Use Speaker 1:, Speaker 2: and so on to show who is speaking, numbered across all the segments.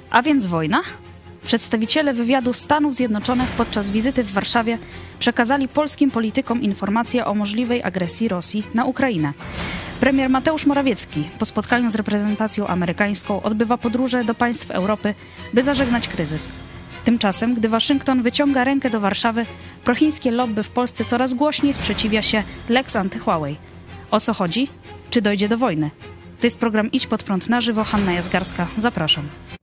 Speaker 1: A więc wojna? Przedstawiciele wywiadu Stanów Zjednoczonych podczas wizyty w Warszawie przekazali polskim politykom informacje o możliwej agresji Rosji na Ukrainę. Premier Mateusz Morawiecki po spotkaniu z reprezentacją amerykańską odbywa podróże do państw Europy, by zażegnać kryzys. Tymczasem, gdy Waszyngton wyciąga rękę do Warszawy, prochińskie lobby w Polsce coraz głośniej sprzeciwia się Lex anty-Huawei. O co chodzi? Czy dojdzie do wojny? To jest program Idź Pod Prąd na żywo. Hanna Jazgarska. Zapraszam.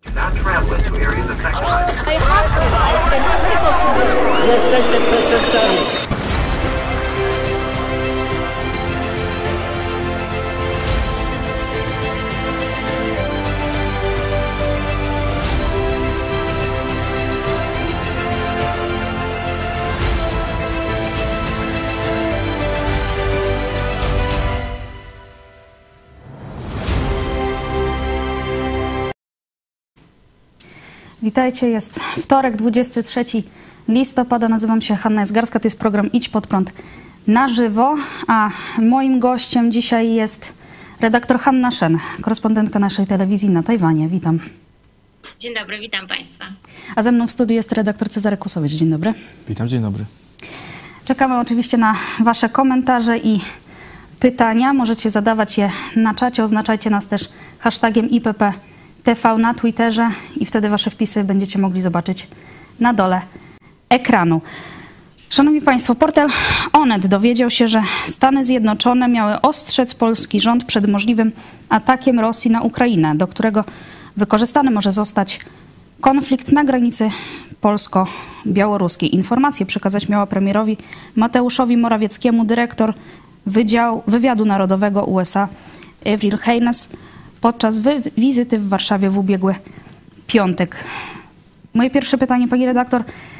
Speaker 2: Jesteśmy przestępcami.
Speaker 1: Witajcie, jest wtorek, 23 listopada. Nazywam się Hanna Jazgarska, to jest program Idź Pod Prąd na żywo, a moim gościem dzisiaj jest redaktor Hanna Shen, korespondentka naszej telewizji na Tajwanie. Witam.
Speaker 3: Dzień dobry, witam Państwa.
Speaker 1: A ze mną w studiu jest redaktor Cezary Kłosowicz. Dzień dobry.
Speaker 4: Witam, dzień dobry.
Speaker 1: Czekamy oczywiście na Wasze komentarze i pytania. Możecie zadawać je na czacie, oznaczajcie nas też hashtagiem IPPTV na Twitterze i wtedy Wasze wpisy będziecie mogli zobaczyć na dole ekranu. Szanowni Państwo, portal Onet dowiedział się, że Stany Zjednoczone miały ostrzec polski rząd przed możliwym atakiem Rosji na Ukrainę, do którego wykorzystany może zostać konflikt na granicy polsko-białoruskiej. Informację przekazać miała premierowi Mateuszowi Morawieckiemu dyrektor Wywiadu Narodowego USA Avril Haines podczas wizyty w Warszawie w ubiegły piątek. Moje pierwsze pytanie, pani redaktor.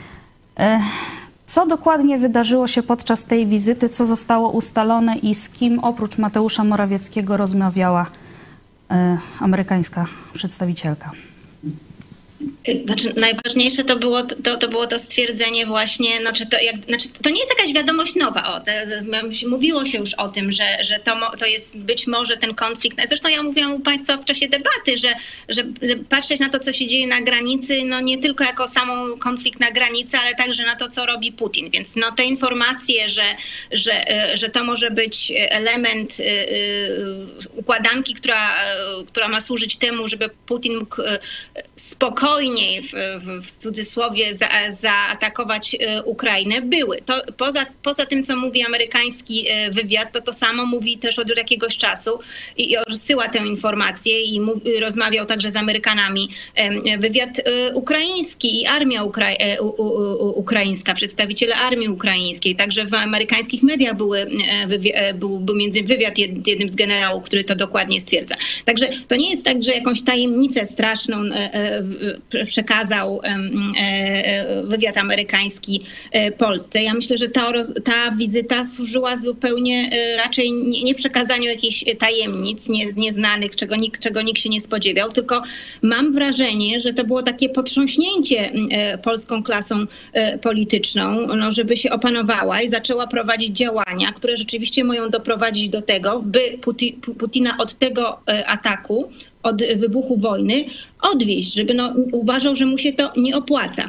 Speaker 1: Co dokładnie wydarzyło się podczas tej wizyty? Co zostało ustalone i z kim oprócz Mateusza Morawieckiego rozmawiała amerykańska przedstawicielka?
Speaker 3: Znaczy, najważniejsze to było to stwierdzenie właśnie, to nie jest jakaś wiadomość nowa. Mówiło się już o tym, że to jest być może ten konflikt. Zresztą ja mówiłam u Państwa w czasie debaty, że patrzeć na to, co się dzieje na granicy, no nie tylko jako samą konflikt na granicy, ale także na to, co robi Putin. Więc no, te informacje, że to może być element układanki, która ma służyć temu, żeby Putin mógł spokojniej w cudzysłowie zaatakować Ukrainę, były. To poza tym, co mówi amerykański wywiad, to samo mówi też od jakiegoś czasu i rozsyła tę informację i rozmawiał także z Amerykanami wywiad ukraiński i armia ukraińska, przedstawiciele armii ukraińskiej. Także w amerykańskich mediach był między wywiad z jednym z generałów, który to dokładnie stwierdza. Także to nie jest tak, że jakąś tajemnicę straszną przekazał wywiad amerykański Polsce. Ja myślę, że ta wizyta służyła zupełnie raczej nie przekazaniu jakichś tajemnic nieznanych, czego nikt się nie spodziewał, tylko mam wrażenie, że to było takie potrząśnięcie polską klasą polityczną, no, żeby się opanowała i zaczęła prowadzić działania, które rzeczywiście mają doprowadzić do tego, by Putina od tego ataku, od wybuchu wojny odwieźć, żeby uważał, że mu się to nie opłaca.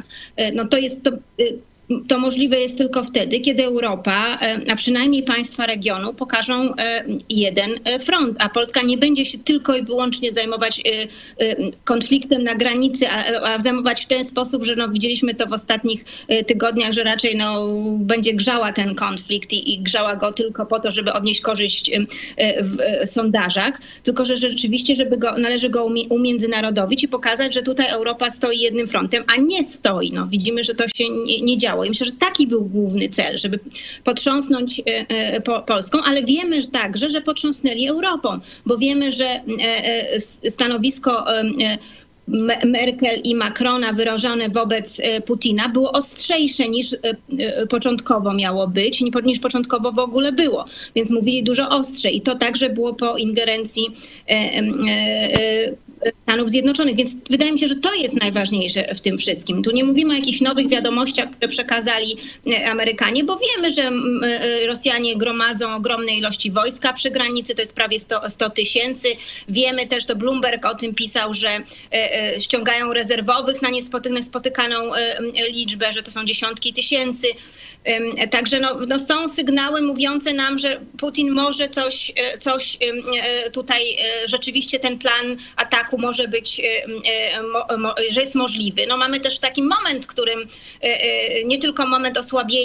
Speaker 3: To możliwe jest tylko wtedy, kiedy Europa, a przynajmniej państwa regionu, pokażą jeden front, a Polska nie będzie się tylko i wyłącznie zajmować konfliktem na granicy, a zajmować w ten sposób, że widzieliśmy to w ostatnich tygodniach, że raczej będzie grzała ten konflikt i grzała go tylko po to, żeby odnieść korzyść w sondażach, tylko że rzeczywiście, należy go umiędzynarodowić i pokazać, że tutaj Europa stoi jednym frontem, a nie stoi. Widzimy, że to się nie działo. I myślę, że taki był główny cel, żeby potrząsnąć Polską, ale wiemy także, że potrząsnęli Europą, bo wiemy, że stanowisko Merkel i Macrona wyrażone wobec Putina było ostrzejsze niż początkowo miało być, niż początkowo w ogóle było. Więc mówili dużo ostrzej i to także było po ingerencji Stanów Zjednoczonych. Więc wydaje mi się, że to jest najważniejsze w tym wszystkim. Tu nie mówimy o jakichś nowych wiadomościach, które przekazali Amerykanie, bo wiemy, że Rosjanie gromadzą ogromne ilości wojska przy granicy, to jest prawie 100 tysięcy. Wiemy też, to Bloomberg o tym pisał, że ściągają rezerwowych na niespotykaną liczbę, że to są dziesiątki tysięcy. Także są sygnały mówiące nam, że Putin może coś tutaj, rzeczywiście ten plan ataku może być, że jest możliwy. No mamy też taki moment, w którym nie tylko moment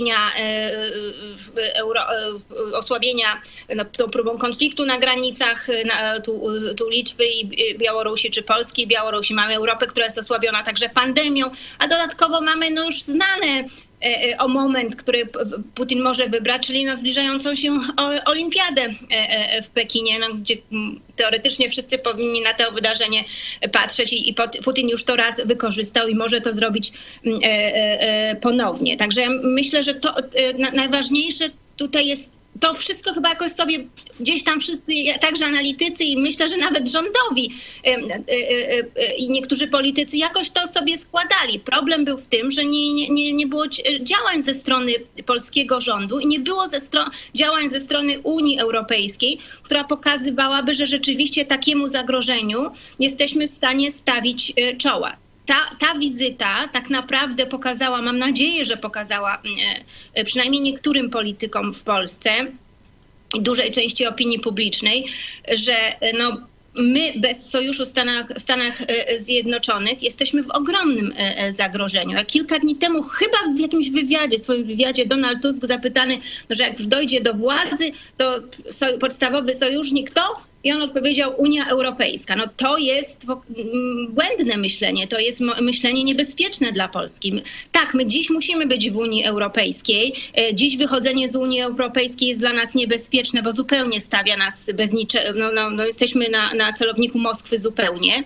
Speaker 3: osłabienia tą próbą konfliktu na granicach tu Litwy i Białorusi, czy Polski i Białorusi. Mamy Europę, która jest osłabiona także pandemią, a dodatkowo mamy już znane o moment, który Putin może wybrać, czyli zbliżającą się olimpiadę w Pekinie, gdzie teoretycznie wszyscy powinni na to wydarzenie patrzeć i Putin już to raz wykorzystał i może to zrobić ponownie. Także ja myślę, że to najważniejsze tutaj jest to wszystko chyba jakoś sobie gdzieś tam wszyscy, także analitycy i myślę, że nawet rządowi i niektórzy politycy jakoś to sobie składali. Problem był w tym, że nie było działań ze strony polskiego rządu i nie było działań ze strony Unii Europejskiej, która pokazywałaby, że rzeczywiście takiemu zagrożeniu jesteśmy w stanie stawić czoła. Ta wizyta tak naprawdę pokazała, mam nadzieję, że pokazała przynajmniej niektórym politykom w Polsce i dużej części opinii publicznej, że my bez sojuszu w Stanach Zjednoczonych jesteśmy w ogromnym zagrożeniu. A kilka dni temu chyba w jakimś swoim wywiadzie Donald Tusk zapytany, że jak już dojdzie do władzy, to podstawowy sojusznik to? I on odpowiedział Unia Europejska. To jest błędne myślenie, to jest myślenie niebezpieczne dla Polski. Tak, my dziś musimy być w Unii Europejskiej. Dziś wychodzenie z Unii Europejskiej jest dla nas niebezpieczne, bo zupełnie stawia nas bez niczego. Jesteśmy na celowniku Moskwy zupełnie.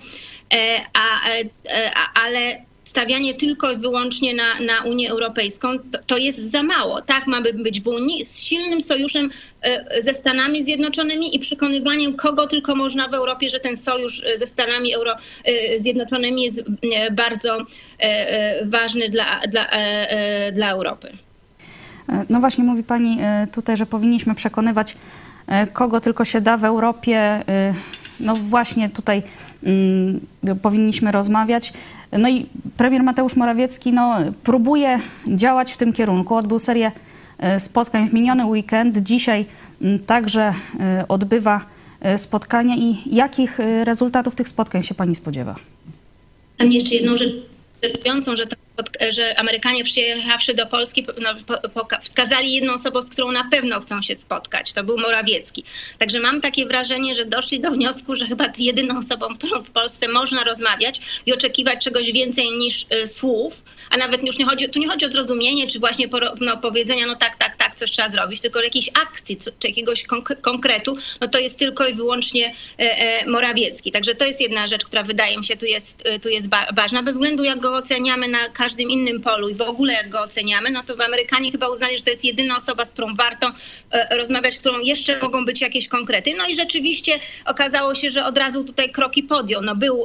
Speaker 3: Ale stawianie tylko i wyłącznie na Unię Europejską to jest za mało. Tak, mamy być w Unii z silnym sojuszem ze Stanami Zjednoczonymi i przekonywaniem kogo tylko można w Europie, że ten sojusz ze Stanami Zjednoczonymi jest bardzo ważny dla Europy.
Speaker 1: No właśnie, mówi pani tutaj, że powinniśmy przekonywać kogo tylko się da w Europie. No właśnie tutaj powinniśmy rozmawiać. No i premier Mateusz Morawiecki próbuje działać w tym kierunku. Odbył serię spotkań w miniony weekend. Dzisiaj także odbywa spotkania. I jakich rezultatów tych spotkań się pani spodziewa?
Speaker 3: Mam jeszcze jedną rzecz, że Amerykanie przyjechawszy do Polski wskazali jedną osobę, z którą na pewno chcą się spotkać. To był Morawiecki. Także mam takie wrażenie, że doszli do wniosku, że chyba jedyną osobą, którą w Polsce można rozmawiać i oczekiwać czegoś więcej niż słów, a nawet już tu nie chodzi o zrozumienie, czy właśnie powiedzenia, tak, coś trzeba zrobić, tylko jakiejś akcji, czy jakiegoś konkretu, to jest tylko i wyłącznie Morawiecki. Także to jest jedna rzecz, która wydaje mi się tu jest ważna. Bez względu jak go oceniamy na każdym innym polu i w ogóle jak go oceniamy, to Amerykanie chyba uznali, że to jest jedyna osoba, z którą warto rozmawiać, z którą jeszcze mogą być jakieś konkrety. No i rzeczywiście okazało się, że od razu tutaj kroki podjął. Był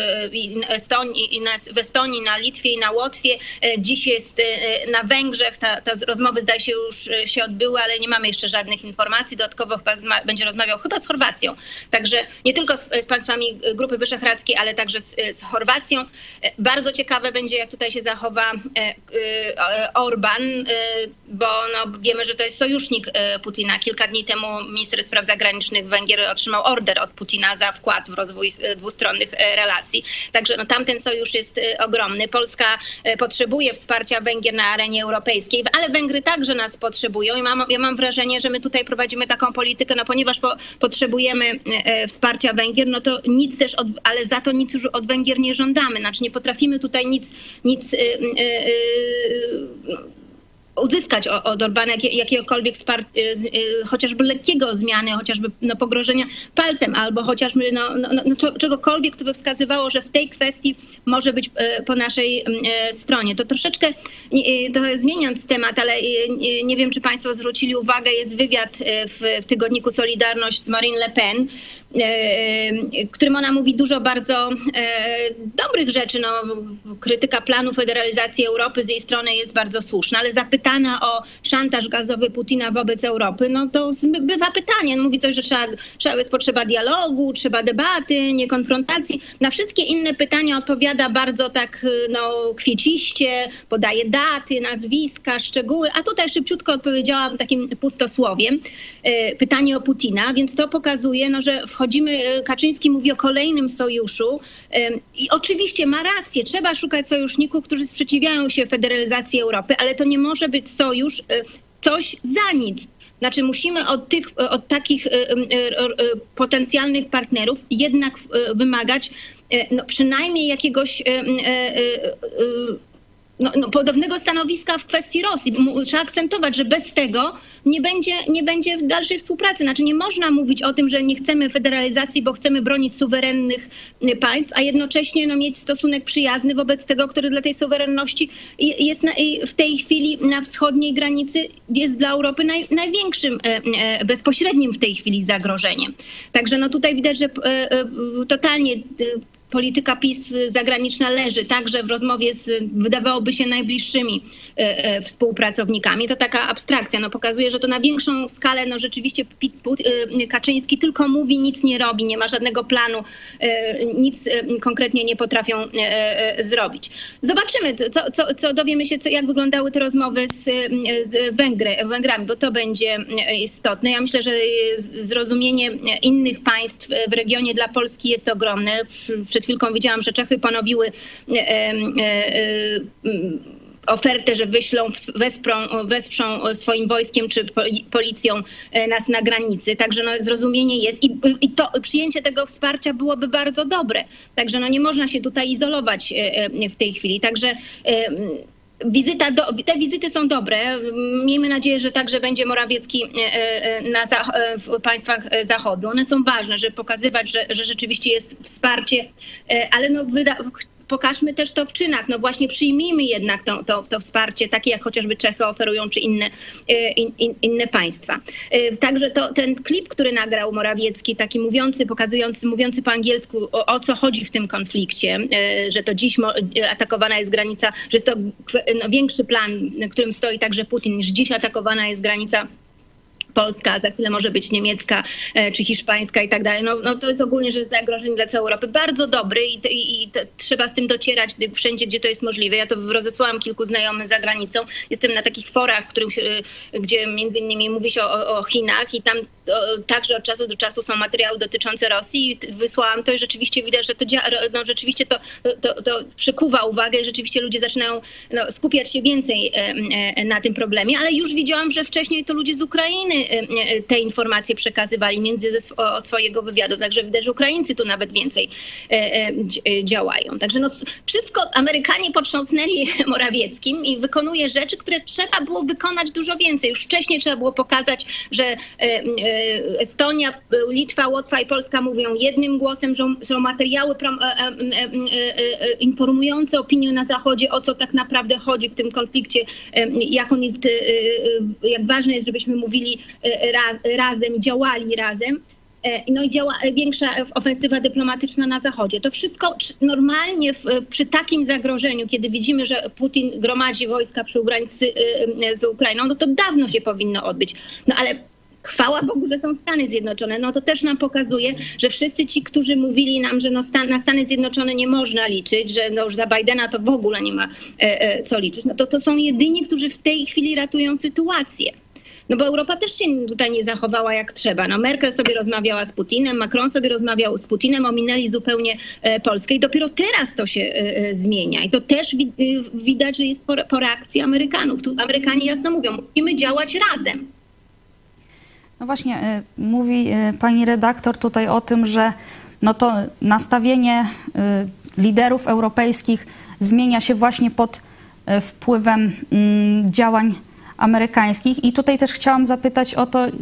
Speaker 3: w Estonii, na Litwie i na Łotwie. Dziś jest na Węgrzech. Te rozmowy zdaje się już się odbyły, ale nie mamy jeszcze żadnych informacji. Dodatkowo chyba będzie rozmawiał z Chorwacją. Także nie tylko z państwami Grupy Wyszehradzkiej, ale także z Chorwacją. Bardzo ciekawe będzie, jak tutaj się zachowa Orban, bo wiemy, że to jest sojusznik Putina. Kilka dni temu minister spraw zagranicznych Węgier otrzymał order od Putina za wkład w rozwój dwustronnych relacji. Także tamten sojusz jest ogromny. Polska potrzebuje wsparcia Węgier na arenie europejskiej, ale Węgry także nas potrzebują i ja mam wrażenie, że my tutaj prowadzimy taką politykę, ponieważ potrzebujemy wsparcia Węgier, to nic też, ale za to nic już od Węgier nie żądamy. Znaczy nie potrafimy tutaj nic uzyskać od Orbana jakiegokolwiek chociażby lekkiego zmiany, chociażby trochę palcem, albo chociażby czegokolwiek, co by wskazywało, że w tej kwestii może być po naszej stronie. To trochę zmieniając temat, ale nie wiem, czy państwo zwrócili uwagę, jest wywiad w tygodniku Solidarność z Marine Le Pen, w którym ona mówi dużo bardzo dobrych rzeczy. No, krytyka planu federalizacji Europy z jej strony jest bardzo słuszna, ale zapytana o szantaż gazowy Putina wobec Europy, no to bywa pytanie. On mówi coś, że jest potrzeba dialogu, trzeba debaty, nie konfrontacji. Na wszystkie inne pytania odpowiada bardzo tak kwieciście, podaje daty, nazwiska, szczegóły, a tutaj szybciutko odpowiedziała takim pustosłowiem. Pytanie o Putina, więc to pokazuje, że Kaczyński mówi o kolejnym sojuszu i oczywiście ma rację, trzeba szukać sojuszników, którzy sprzeciwiają się federalizacji Europy, ale to nie może być sojusz coś za nic. Znaczy musimy od takich potencjalnych partnerów jednak wymagać przynajmniej jakiegoś podobnego stanowiska w kwestii Rosji. Trzeba akcentować, że bez tego nie będzie dalszej współpracy. Znaczy nie można mówić o tym, że nie chcemy federalizacji, bo chcemy bronić suwerennych państw, a jednocześnie mieć stosunek przyjazny wobec tego, który dla tej suwerenności jest w tej chwili na wschodniej granicy, jest dla Europy największym, bezpośrednim w tej chwili zagrożeniem. Także tutaj widać, że totalnie polityka PiS zagraniczna leży także w rozmowie z, wydawałoby się, najbliższymi współpracownikami. To taka abstrakcja. Pokazuje, że to na większą skalę rzeczywiście Kaczyński tylko mówi, nic nie robi, nie ma żadnego planu, nic konkretnie nie potrafią zrobić. Zobaczymy, co dowiemy się, jak wyglądały te rozmowy z Węgrami, bo to będzie istotne. Ja myślę, że zrozumienie innych państw w regionie dla Polski jest ogromne. Przed chwilką widziałam, że Czechy ponowiły ofertę, że wesprzą swoim wojskiem czy policją nas na granicy. Także zrozumienie jest i to przyjęcie tego wsparcia byłoby bardzo dobre. Także nie można się tutaj izolować w tej chwili. Także te wizyty są dobre. Miejmy nadzieję, że także będzie Morawiecki w państwach Zachodu. One są ważne, żeby pokazywać, że rzeczywiście jest wsparcie, ale pokażmy też to w czynach. Właśnie przyjmijmy jednak to wsparcie, takie jak chociażby Czechy oferują, czy inne państwa. Także ten klip, który nagrał Morawiecki, taki mówiący po angielsku, o co chodzi w tym konflikcie, że to dziś atakowana jest granica, że jest to większy plan, na którym stoi także Putin, niż dziś atakowana jest granica polska, za chwilę może być niemiecka czy hiszpańska i tak dalej. To jest ogólnie, że jest zagrożenie dla całej Europy. Bardzo dobry i trzeba z tym docierać wszędzie, gdzie to jest możliwe. Ja to rozesłałam kilku znajomych za granicą. Jestem na takich forach, gdzie między innymi mówi się o Chinach i tam także od czasu do czasu są materiały dotyczące Rosji. Wysłałam to i rzeczywiście widać, że rzeczywiście to przykuwa uwagę i rzeczywiście ludzie zaczynają skupiać się więcej na tym problemie, ale już widziałam, że wcześniej to ludzie z Ukrainy te informacje przekazywali od swojego wywiadu. Także widać, że Ukraińcy tu nawet więcej działają. Także wszystko Amerykanie potrząsnęli Morawieckim i wykonuje rzeczy, które trzeba było wykonać dużo więcej. Już wcześniej trzeba było pokazać, że Estonia, Litwa, Łotwa i Polska mówią jednym głosem, że są materiały informujące opinię na Zachodzie, o co tak naprawdę chodzi w tym konflikcie, jak ważne jest, żebyśmy mówili razem, działali razem. I działa większa ofensywa dyplomatyczna na Zachodzie. To wszystko normalnie przy takim zagrożeniu, kiedy widzimy, że Putin gromadzi wojska przy granicy z Ukrainą, to dawno się powinno odbyć. Ale chwała Bogu, że są Stany Zjednoczone. To też nam pokazuje, że wszyscy ci, którzy mówili nam, że na Stany Zjednoczone nie można liczyć, że już za Bidena to w ogóle nie ma co liczyć, to są jedyni, którzy w tej chwili ratują sytuację. Bo Europa też się tutaj nie zachowała jak trzeba. Merkel sobie rozmawiała z Putinem, Macron sobie rozmawiał z Putinem, ominęli zupełnie Polskę i dopiero teraz to się zmienia. I to też widać, że jest po reakcji Amerykanów. Tu Amerykanie jasno mówią, musimy działać razem.
Speaker 1: No właśnie, mówi pani redaktor tutaj o tym, że to nastawienie liderów europejskich zmienia się właśnie pod wpływem działań amerykańskich. I tutaj też chciałam zapytać o to,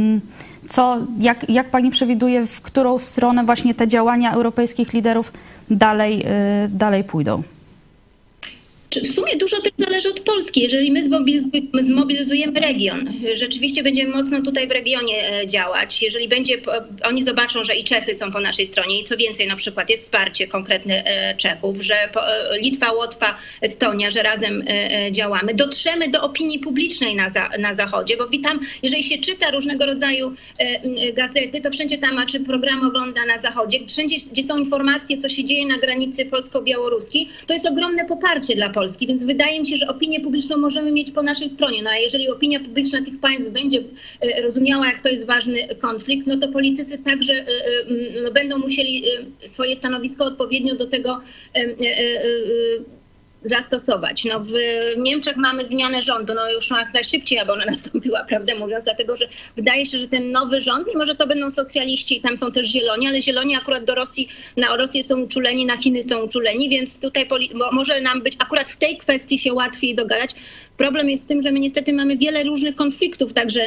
Speaker 1: jak pani przewiduje, w którą stronę właśnie te działania europejskich liderów dalej pójdą?
Speaker 3: W sumie dużo też zależy od Polski. Jeżeli my zmobilizujemy region, rzeczywiście będziemy mocno tutaj w regionie działać. Jeżeli oni zobaczą, że i Czechy są po naszej stronie i co więcej, na przykład jest wsparcie konkretne Czechów, że Litwa, Łotwa, Estonia, że razem działamy, dotrzemy do opinii publicznej na Zachodzie, bo tam, jeżeli się czyta różnego rodzaju gazety, to wszędzie tam, czy program ogląda na Zachodzie, wszędzie, gdzie są informacje, co się dzieje na granicy polsko-białoruskiej, to jest ogromne poparcie dla Polski, więc wydaje mi się, że opinię publiczną możemy mieć po naszej stronie. No a jeżeli opinia publiczna tych państw będzie rozumiała, jak to jest ważny konflikt, no to politycy także będą musieli swoje stanowisko odpowiednio do tego zastosować. No w Niemczech mamy zmianę rządu, no już jak najszybciej, aby ona nastąpiła, prawdę mówiąc, dlatego że wydaje się, że ten nowy rząd, mimo że to będą socjaliści i tam są też zieloni, ale zieloni akurat na Rosję są uczuleni, na Chiny są uczuleni, więc tutaj może nam być akurat w tej kwestii się łatwiej dogadać. Problem jest w tym, że my niestety mamy wiele różnych konfliktów także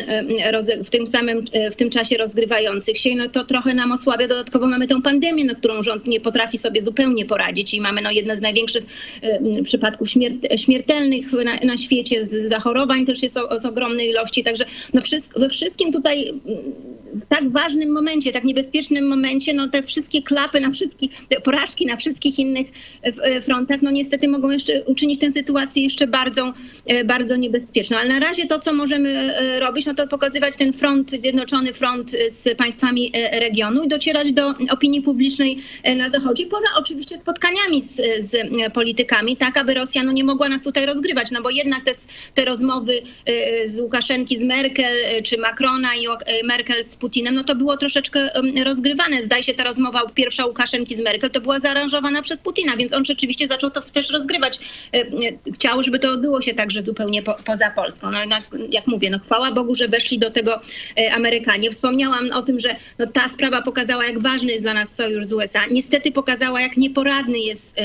Speaker 3: w tym czasie rozgrywających się. No to trochę nam osłabia. Dodatkowo mamy tę pandemię, na którą rząd nie potrafi sobie zupełnie poradzić i mamy jedne z największych przypadków śmiertelnych na świecie. Zachorowań też jest z ogromnej ilości. Także we wszystkim tutaj w tak ważnym momencie, tak niebezpiecznym momencie, no te wszystkie klapy te porażki na wszystkich innych frontach, no niestety mogą jeszcze uczynić tę sytuację jeszcze bardzo niebezpieczną. Ale na razie to, co możemy robić, no to pokazywać ten zjednoczony front z państwami regionu i docierać do opinii publicznej na Zachodzie, poza oczywiście spotkaniami z politykami, tak aby Rosja nie mogła nas tutaj rozgrywać, no bo jednak te rozmowy z Łukaszenki z Merkel, czy Macrona i Merkel z Putinem, no to było troszeczkę rozgrywane. Zdaje się, ta rozmowa pierwsza Łukaszenki z Merkel to była zaaranżowana przez Putina, więc on rzeczywiście zaczął to też rozgrywać. Chciał, żeby to odbyło się także zupełnie poza Polską. No, jak mówię, chwała Bogu, że weszli do tego Amerykanie. Wspomniałam o tym, że ta sprawa pokazała, jak ważny jest dla nas sojusz z USA. Niestety pokazała, jak nieporadny jest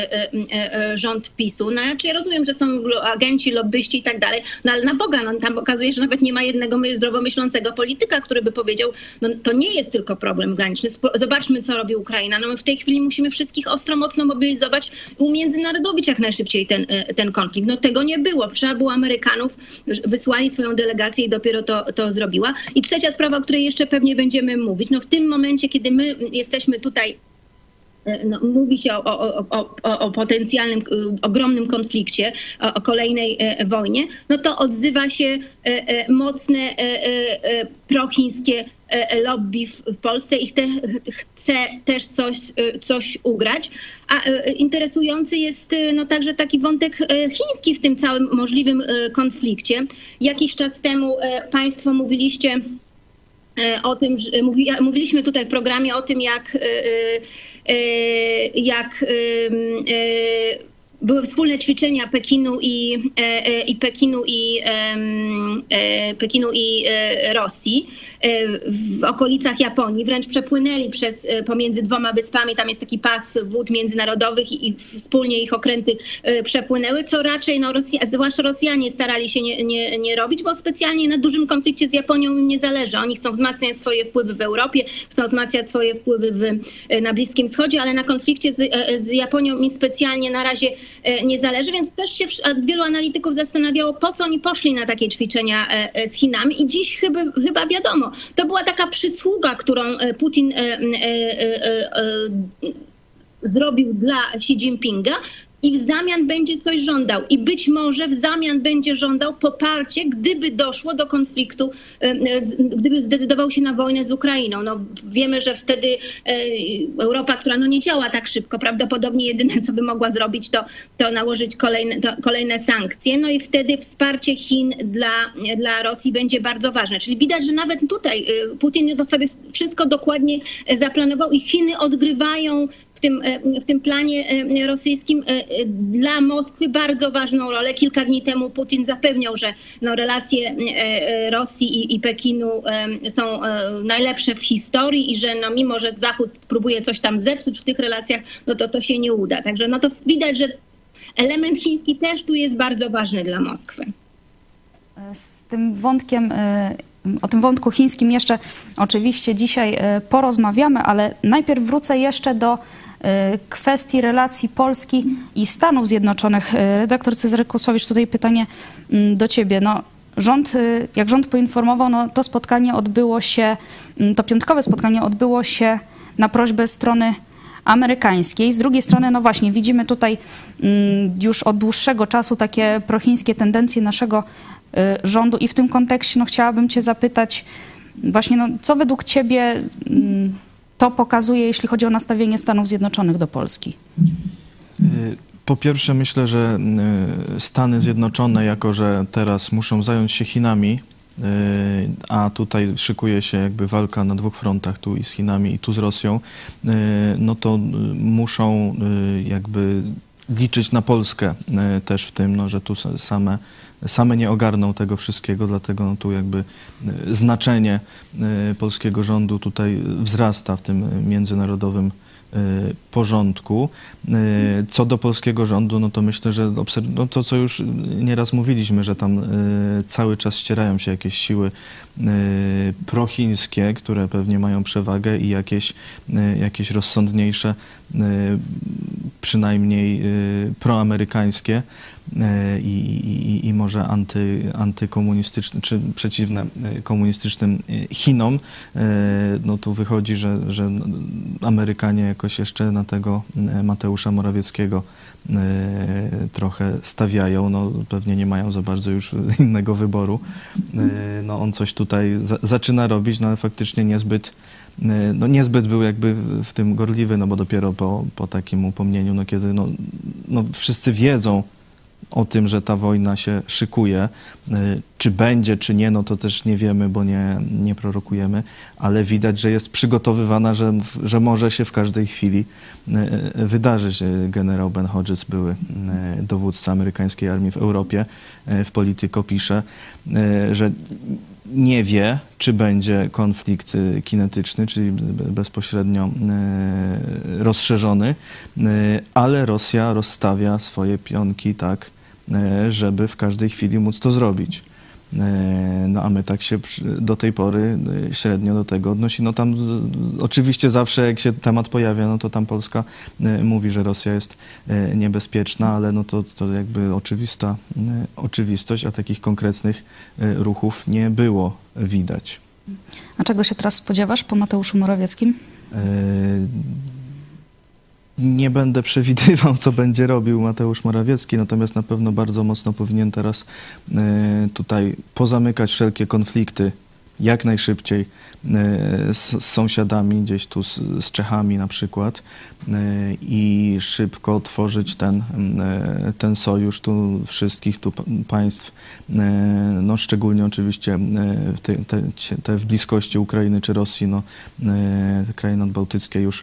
Speaker 3: rząd PiS-u. No, ja rozumiem, że są agenci, lobbyści i tak dalej, no ale na Boga, tam okazuje się, że nawet nie ma jednego zdrowo-myślącego polityka, który by powiedział, to nie jest tylko problem graniczny. Zobaczmy, co robi Ukraina. No my w tej chwili musimy wszystkich ostro, mocno mobilizować, umiędzynarodowić jak najszybciej ten konflikt. No tego nie było. Trzeba było Amerykanów, wysłali swoją delegację i dopiero to zrobiła. I trzecia sprawa, o której jeszcze pewnie będziemy mówić. W tym momencie, kiedy my jesteśmy tutaj, mówi się o potencjalnym, ogromnym konflikcie, o kolejnej wojnie, no to odzywa się mocne prochińskie lobby w Polsce i chce też coś ugrać. A interesujący jest także taki wątek chiński w tym całym możliwym konflikcie. Jakiś czas temu państwo mówiliście o tym, że mówiliśmy tutaj w programie o tym, jak były wspólne ćwiczenia Pekinu i Rosji w okolicach Japonii. Wręcz przepłynęli pomiędzy dwoma wyspami. Tam jest taki pas wód międzynarodowych i wspólnie ich okręty przepłynęły, co raczej zwłaszcza Rosjanie starali się nie robić, bo specjalnie na dużym konflikcie z Japonią im nie zależy. Oni chcą wzmacniać swoje wpływy w Europie, chcą wzmacniać swoje wpływy na Bliskim Wschodzie, ale na konflikcie z Japonią im specjalnie na razie nie zależy, więc też się wielu analityków zastanawiało, po co oni poszli na takie ćwiczenia z Chinami i dziś chyba wiadomo. To była taka przysługa, którą Putin zrobił dla Xi Jinpinga i w zamian będzie coś żądał. I być może w zamian będzie żądał poparcie, gdyby doszło do konfliktu, gdyby zdecydował się na wojnę z Ukrainą. Wiemy, że wtedy Europa, która nie działa tak szybko, prawdopodobnie jedyne, co by mogła zrobić, to nałożyć kolejne sankcje. No i wtedy wsparcie Chin dla Rosji będzie bardzo ważne. Czyli widać, że nawet tutaj Putin to sobie wszystko dokładnie zaplanował i Chiny odgrywają w tym planie rosyjskim dla Moskwy bardzo ważną rolę. Kilka dni temu Putin zapewniał, że relacje Rosji i Pekinu są najlepsze w historii i że mimo, że Zachód próbuje coś tam zepsuć w tych relacjach, to się nie uda. Także to widać, że element chiński też tu jest bardzo ważny dla Moskwy.
Speaker 1: Z tym wątkiem O tym wątku chińskim jeszcze oczywiście dzisiaj porozmawiamy, ale najpierw wrócę jeszcze do kwestii relacji Polski i Stanów Zjednoczonych. Redaktor Cezary Kłosowicz, tutaj pytanie do ciebie. No, jak rząd poinformował, no, to spotkanie odbyło się, to piątkowe spotkanie odbyło się na prośbę strony amerykańskiej. Z drugiej strony, no właśnie, widzimy tutaj już od dłuższego czasu takie prochińskie tendencje naszego rządu i w tym kontekście no, chciałabym cię zapytać właśnie, no, co według ciebie to pokazuje, jeśli chodzi o nastawienie Stanów Zjednoczonych do Polski?
Speaker 4: Po pierwsze, myślę, że Stany Zjednoczone, jako że teraz muszą zająć się Chinami, a tutaj szykuje się jakby walka na dwóch frontach, tu i z Chinami, i tu z Rosją, no to muszą jakby liczyć na Polskę też w tym, no, że tu same nie ogarną tego wszystkiego, dlatego no, tu jakby znaczenie polskiego rządu tutaj wzrasta w tym międzynarodowym porządku. Co do polskiego rządu, no to myślę, że no to, co już nieraz mówiliśmy, że tam cały czas ścierają się jakieś siły prochińskie, które pewnie mają przewagę i jakieś rozsądniejsze, przynajmniej proamerykańskie i może antykomunistyczne, czy przeciwne komunistycznym Chinom. No tu wychodzi, że Amerykanie jakoś jeszcze na tego Mateusza Morawieckiego trochę stawiają. No pewnie nie mają za bardzo już innego wyboru. No on coś tutaj zaczyna robić, no ale faktycznie niezbyt był jakby w tym gorliwy, no bo dopiero po takim upomnieniu, no kiedy no wszyscy wiedzą o tym, że ta wojna się szykuje. Czy będzie, czy nie, no to też nie wiemy, bo nie prorokujemy, ale widać, że jest przygotowywana, że może się w każdej chwili wydarzyć. Generał Ben Hodges, były dowódca amerykańskiej armii w Europie, w Politico pisze, że nie wie, czy będzie konflikt kinetyczny, czyli bezpośrednio rozszerzony, ale Rosja rozstawia swoje pionki tak, żeby w każdej chwili móc to zrobić. No a my tak się do tej pory średnio do tego odnosi. No tam oczywiście zawsze jak się temat pojawia, no to tam Polska mówi, że Rosja jest niebezpieczna, ale no to jakby oczywistość, a takich konkretnych ruchów nie było widać.
Speaker 1: A czego się teraz spodziewasz po Mateuszu Morawieckim?
Speaker 4: Nie będę przewidywał, co będzie robił Mateusz Morawiecki, natomiast na pewno bardzo mocno powinien teraz tutaj pozamykać wszelkie konflikty jak najszybciej z sąsiadami, gdzieś tu z Czechami na przykład, i szybko tworzyć ten sojusz tu wszystkich tu państw, no szczególnie oczywiście te w bliskości Ukrainy czy Rosji, no te kraje nadbałtyckie już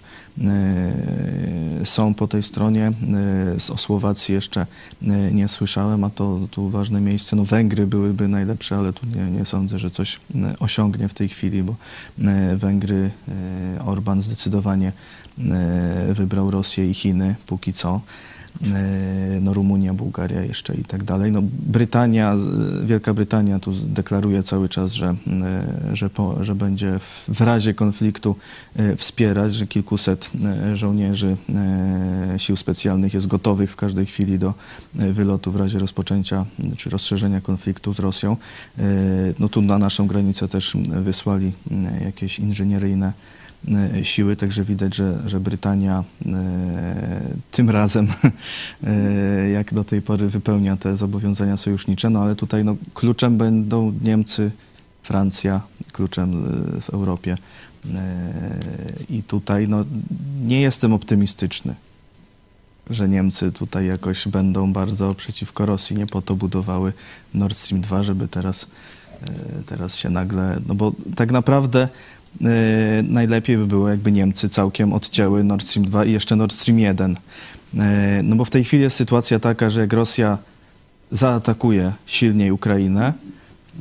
Speaker 4: są po tej stronie. O Słowacji jeszcze nie słyszałem, a to tu ważne miejsce. No Węgry byłyby najlepsze, ale tu nie sądzę, że coś osiągnie w tej chwili, bo Węgry, Orban zdecydowanie wybrał Rosję i Chiny póki co. No Rumunia, Bułgaria jeszcze i tak dalej. No Wielka Brytania tu deklaruje cały czas, że będzie w razie konfliktu wspierać, że kilkuset żołnierzy sił specjalnych jest gotowych w każdej chwili do wylotu w razie rozpoczęcia czy rozszerzenia konfliktu z Rosją. No tu na naszą granicę też wysłali jakieś inżynieryjne siły, także widać, że Brytania tym razem jak do tej pory wypełnia te zobowiązania sojusznicze, no ale tutaj no, kluczem będą Niemcy, Francja, kluczem w Europie i tutaj no, nie jestem optymistyczny, że Niemcy tutaj jakoś będą bardzo przeciwko Rosji, nie po to budowały Nord Stream 2, żeby teraz się nagle, no bo tak naprawdę najlepiej by było, jakby Niemcy całkiem odcięły Nord Stream 2 i jeszcze Nord Stream 1. No bo w tej chwili jest sytuacja taka, że jak Rosja zaatakuje silniej Ukrainę,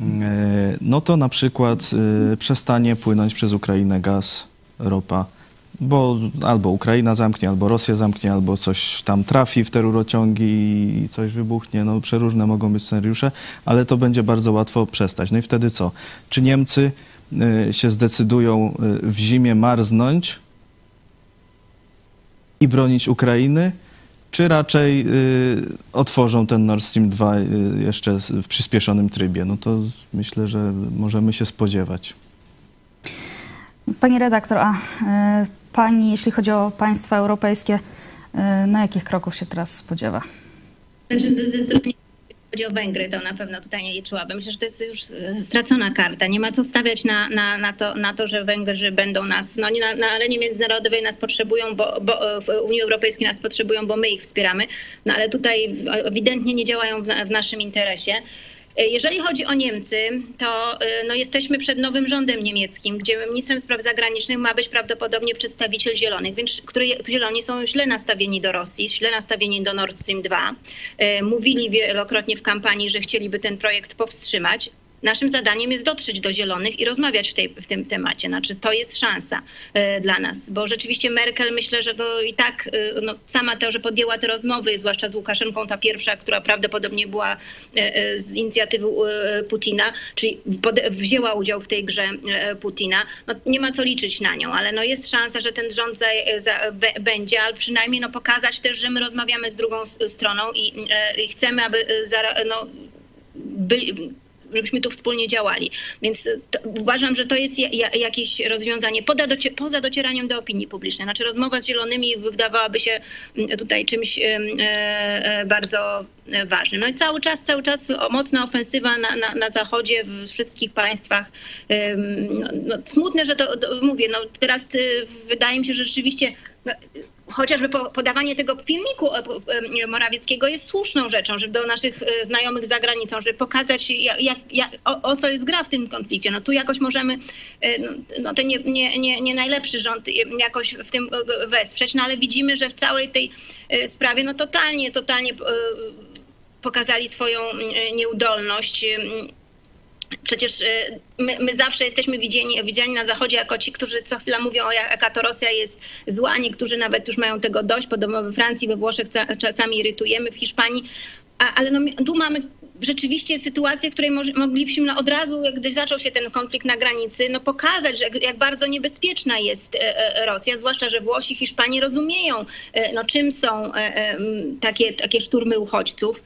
Speaker 4: no to na przykład przestanie płynąć przez Ukrainę gaz, ropa Bo albo Ukraina zamknie, albo Rosja zamknie, albo coś tam trafi w te rurociągi i coś wybuchnie. No przeróżne mogą być scenariusze, ale to będzie bardzo łatwo przestać. No i wtedy co? Czy Niemcy się zdecydują w zimie marznąć i bronić Ukrainy, czy raczej otworzą ten Nord Stream 2 jeszcze w przyspieszonym trybie? No to myślę, że możemy się spodziewać.
Speaker 1: Pani redaktor, a pani, jeśli chodzi o państwa europejskie, no jakich kroków się teraz spodziewa?
Speaker 3: Znaczy, jeśli chodzi o Węgry, to na pewno tutaj nie liczyłabym. Myślę, że to jest już stracona karta. Nie ma co stawiać na to, że Węgrzy będą nas, no na arenie międzynarodowej nas potrzebują, bo w Unii Europejskiej nas potrzebują, bo my ich wspieramy. No ale tutaj ewidentnie nie działają w naszym interesie. Jeżeli chodzi o Niemcy, to no, jesteśmy przed nowym rządem niemieckim, gdzie ministrem spraw zagranicznych ma być prawdopodobnie przedstawiciel Zielonych, więc Zieloni są źle nastawieni do Rosji, źle nastawieni do Nord Stream 2. Mówili wielokrotnie w kampanii, że chcieliby ten projekt powstrzymać. Naszym zadaniem jest dotrzeć do Zielonych i rozmawiać w tym temacie. Znaczy, to jest szansa dla nas, bo rzeczywiście Merkel, myślę, że to i tak no, sama to, że podjęła te rozmowy, zwłaszcza z Łukaszenką, ta pierwsza, która prawdopodobnie była z inicjatywy Putina, czyli wzięła udział w tej grze Putina, no, nie ma co liczyć na nią, ale no, jest szansa, że ten rząd będzie, ale przynajmniej no, pokazać też, że my rozmawiamy z drugą stroną i chcemy, aby żebyśmy tu wspólnie działali. Więc uważam, że to jest jakieś rozwiązanie poza docieraniem do opinii publicznej. Znaczy rozmowa z Zielonymi wydawałaby się tutaj czymś bardzo ważnym. No i cały czas mocna ofensywa na Zachodzie, w wszystkich państwach. No, smutne, że to mówię, no teraz wydaje mi się, że rzeczywiście chociażby podawanie tego filmiku Morawieckiego jest słuszną rzeczą, żeby do naszych znajomych za granicą, żeby pokazać, o co jest gra w tym konflikcie. No tu jakoś możemy, no to nie najlepszy rząd jakoś w tym wesprzeć, no ale widzimy, że w całej tej sprawie no totalnie pokazali swoją nieudolność. Przecież my zawsze jesteśmy widziani na Zachodzie jako ci, którzy co chwila mówią, jaka to Rosja jest zła. Niektórzy nawet już mają tego dość. Podobno we Francji, we Włoszech czasami irytujemy, w Hiszpanii. Ale no, tu mamy rzeczywiście sytuację, w której moglibyśmy od razu, gdy zaczął się ten konflikt na granicy, no pokazać, że jak bardzo niebezpieczna jest Rosja, zwłaszcza, że Włosi, Hiszpanie rozumieją, no, czym są takie szturmy uchodźców.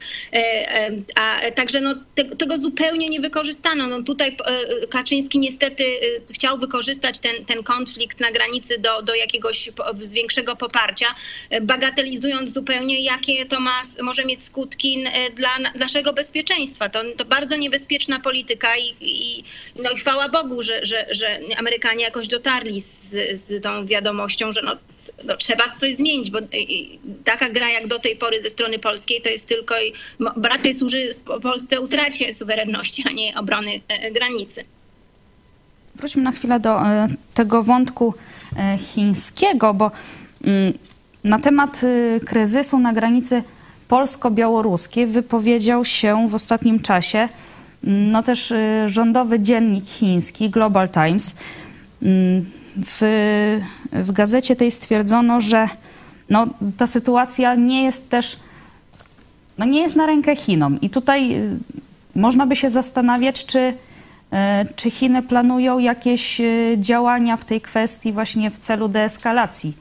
Speaker 3: A także no, tego zupełnie nie wykorzystano. No, tutaj Kaczyński niestety chciał wykorzystać ten konflikt na granicy do jakiegoś większego poparcia, bagatelizując zupełnie, jakie to może mieć skutki dla naszego bezpieczeństwa. To bardzo niebezpieczna polityka i chwała Bogu, że Amerykanie jakoś dotarli z tą wiadomością, że no, trzeba coś zmienić, bo taka gra jak do tej pory ze strony polskiej to jest tylko raczej służy Polsce utracie suwerenności, a nie obrony granicy.
Speaker 1: Wróćmy na chwilę do tego wątku chińskiego, bo na temat kryzysu na granicy polsko-białoruskiej wypowiedział się w ostatnim czasie no też rządowy dziennik chiński Global Times. W gazecie tej stwierdzono, że no, ta sytuacja nie jest też nie jest na rękę Chinom. I tutaj można by się zastanawiać, czy Chiny planują jakieś działania w tej kwestii właśnie w celu deeskalacji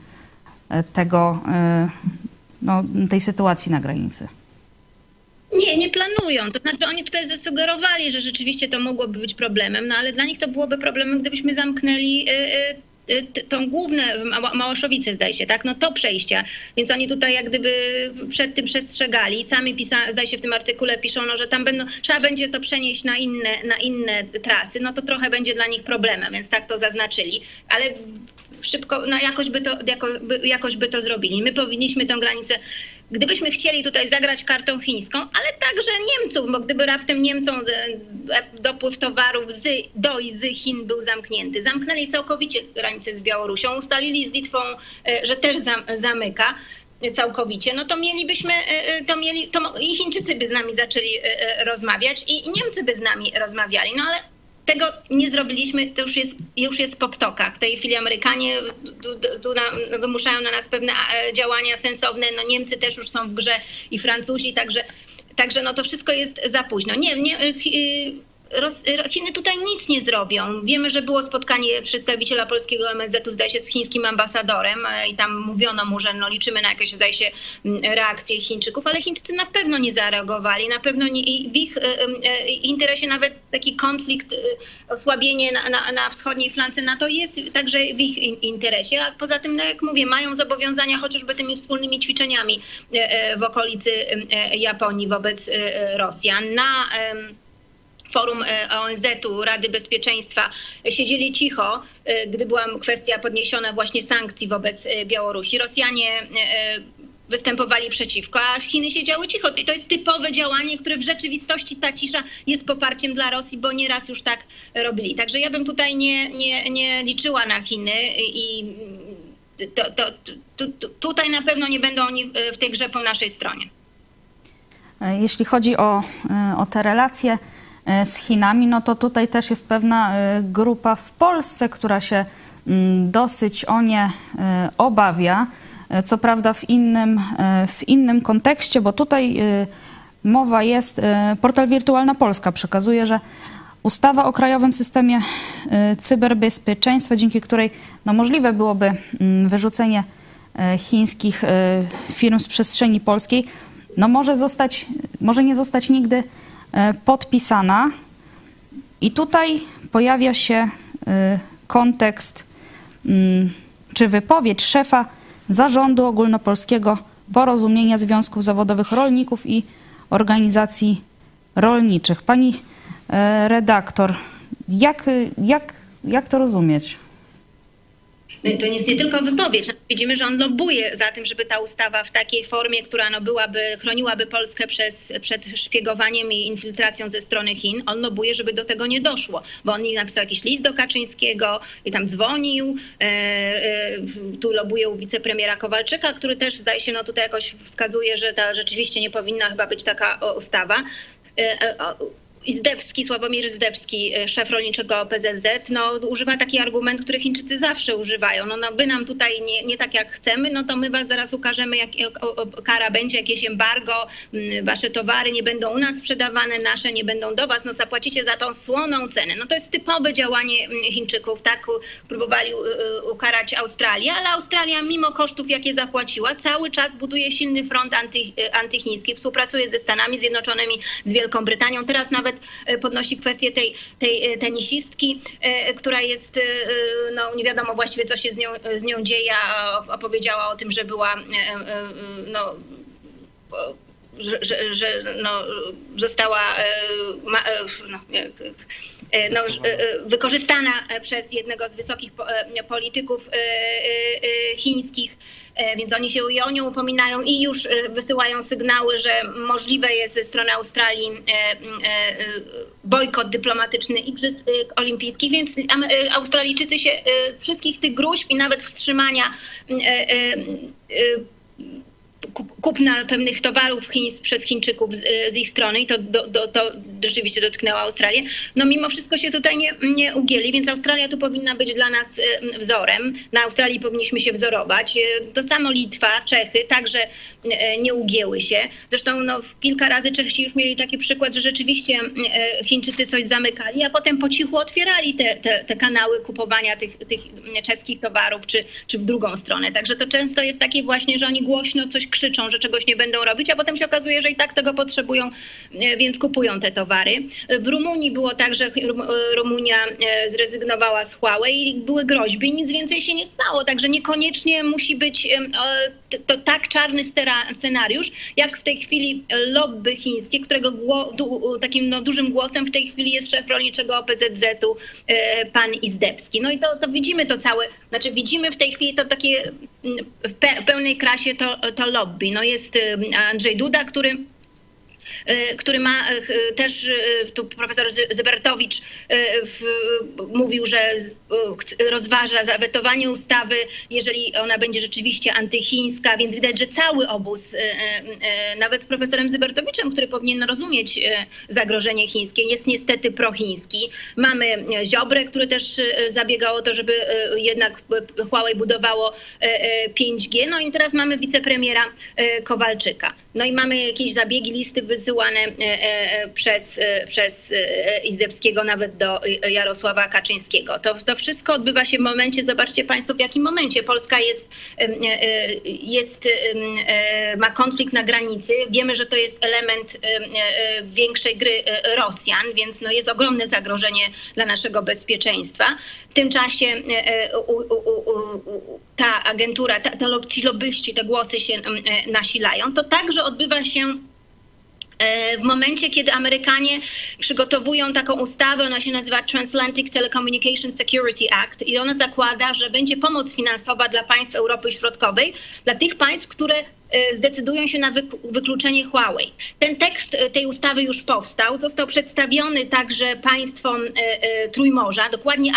Speaker 1: tej sytuacji na granicy.
Speaker 3: Nie planują. To znaczy oni tutaj zasugerowali, że rzeczywiście to mogłoby być problemem, no ale dla nich to byłoby problemem, gdybyśmy zamknęli tą główne Małaszowice, zdaje się, tak? No to przejścia. Więc oni tutaj jak gdyby przed tym przestrzegali. Sami zdaje się w tym artykule piszą, no, że tam trzeba będzie to przenieść na inne trasy. No to trochę będzie dla nich problemem, więc tak to zaznaczyli. Ale szybko, no jakoś by to zrobili. My powinniśmy tę granicę, gdybyśmy chcieli tutaj zagrać kartą chińską, ale także Niemców, bo gdyby raptem Niemcom dopływ towarów do i z Chin był zamknięty. Zamknęli całkowicie granicę z Białorusią, ustalili z Litwą, że też zamyka całkowicie, no to mielibyśmy, i Chińczycy by z nami zaczęli rozmawiać i Niemcy by z nami rozmawiali, no ale tego nie zrobiliśmy, to już jest po ptokach. W tej chwili Amerykanie wymuszają na nas pewne działania sensowne, no Niemcy też już są w grze i Francuzi, także no to wszystko jest za późno. Chiny tutaj nic nie zrobią. Wiemy, że było spotkanie przedstawiciela polskiego MSZ-u, zdaje się, z chińskim ambasadorem i tam mówiono mu, że no liczymy na jakieś, zdaje się, reakcje Chińczyków, ale Chińczycy na pewno nie zareagowali. Na pewno nie, w ich interesie nawet taki konflikt, osłabienie na wschodniej flance NATO jest także w ich interesie. A poza tym, no jak mówię, mają zobowiązania chociażby tymi wspólnymi ćwiczeniami w okolicy Japonii wobec Rosjan. Na forum ONZ-u, Rady Bezpieczeństwa siedzieli cicho, gdy była kwestia podniesiona właśnie sankcji wobec Białorusi. Rosjanie występowali przeciwko, a Chiny siedziały cicho. I to jest typowe działanie, które w rzeczywistości ta cisza jest poparciem dla Rosji, bo nieraz już tak robili. Także ja bym tutaj nie liczyła na Chiny i tutaj na pewno nie będą oni w tej grze po naszej stronie.
Speaker 1: Jeśli chodzi o te relacje z Chinami, no to tutaj też jest pewna grupa w Polsce, która się dosyć o nie obawia. Co prawda w innym kontekście, bo tutaj mowa jest, portal Wirtualna Polska przekazuje, że ustawa o krajowym systemie cyberbezpieczeństwa, dzięki której no, możliwe byłoby wyrzucenie chińskich firm z przestrzeni polskiej, no może nie zostać nigdy podpisana. I tutaj pojawia się kontekst czy wypowiedź szefa Zarządu Ogólnopolskiego Porozumienia Związków Zawodowych Rolników i Organizacji Rolniczych. Pani redaktor, jak to rozumieć?
Speaker 3: To jest nie tylko wypowiedź. Widzimy, że on lobbuje za tym, żeby ta ustawa w takiej formie, która no chroniłaby Polskę przed szpiegowaniem i infiltracją ze strony Chin, on lobbuje, żeby do tego nie doszło. Bo on napisał jakiś list do Kaczyńskiego i tam dzwonił. Tu lobbuje u wicepremiera Kowalczyka, który też, zdaje się, no tutaj jakoś wskazuje, że ta rzeczywiście nie powinna chyba być taka ustawa. Sławomir Zdebski, szef rolniczego OPZZ, no, używa taki argument, który Chińczycy zawsze używają. No, wy nam tutaj nie tak jak chcemy, no to my was zaraz ukażemy, jak kara będzie, jakieś embargo, wasze towary nie będą u nas sprzedawane, nasze nie będą do was, no zapłacicie za tą słoną cenę. No to jest typowe działanie Chińczyków, tak próbowali ukarać Australię, ale Australia mimo kosztów, jakie zapłaciła, cały czas buduje silny front antychiński, współpracuje ze Stanami Zjednoczonymi, z Wielką Brytanią, teraz nawet podnosi kwestię tej tenisistki, która jest, no nie wiadomo właściwie co się z nią dzieje, opowiedziała o tym, że była, no, że no, została wykorzystana przez jednego z wysokich polityków chińskich. Więc oni się o nią upominają i już wysyłają sygnały, że możliwe jest ze strony Australii bojkot dyplomatyczny Igrzysk Olimpijskich, więc Australijczycy się wszystkich tych gruźb i nawet wstrzymania kupna pewnych towarów przez Chińczyków z ich strony i to rzeczywiście dotknęło Australię. No mimo wszystko się tutaj nie ugięli, więc Australia tu powinna być dla nas wzorem. Na Australii powinniśmy się wzorować. To samo Litwa, Czechy także nie ugięły się. Zresztą no, kilka razy Czesi już mieli taki przykład, że rzeczywiście Chińczycy coś zamykali, a potem po cichu otwierali te kanały kupowania tych czeskich towarów, czy w drugą stronę. Także to często jest takie właśnie, że oni głośno coś krzyczą, że czegoś nie będą robić, a potem się okazuje, że i tak tego potrzebują, więc kupują te towary. W Rumunii było tak, że Rumunia zrezygnowała z Huawei i były groźby i nic więcej się nie stało. Także niekoniecznie musi być to tak czarny scenariusz, jak w tej chwili lobby chińskie, którego takim no, dużym głosem w tej chwili jest szef rolniczego OPZZ-u pan Izdebski. No i to widzimy to całe, znaczy widzimy w tej chwili to takie w pełnej krasie to lobby. No jest Andrzej Duda, który który ma też, tu profesor Zybertowicz mówił, że rozważa zawetowanie ustawy, jeżeli ona będzie rzeczywiście antychińska, więc widać, że cały obóz, nawet z profesorem Zybertowiczem, który powinien rozumieć zagrożenie chińskie, jest niestety prochiński. Mamy Ziobrę, który też zabiegał o to, żeby jednak Huawei budowało 5G. No i teraz mamy wicepremiera Kowalczyka. No i mamy jakieś zabiegi, listy wysyłane przez Izdebskiego nawet do Jarosława Kaczyńskiego. To wszystko odbywa się w momencie, zobaczcie państwo, w jakim momencie Polska ma konflikt na granicy. Wiemy, że to jest element większej gry Rosjan, więc no jest ogromne zagrożenie dla naszego bezpieczeństwa. W tym czasie ta agentura, ci lobbyści, te głosy się nasilają. To także odbywa się w momencie, kiedy Amerykanie przygotowują taką ustawę, ona się nazywa Transatlantic Telecommunication Security Act i ona zakłada, że będzie pomoc finansowa dla państw Europy Środkowej, dla tych państw, które zdecydują się na wykluczenie Huawei. Ten tekst tej ustawy już powstał, został przedstawiony także państwom Trójmorza, dokładnie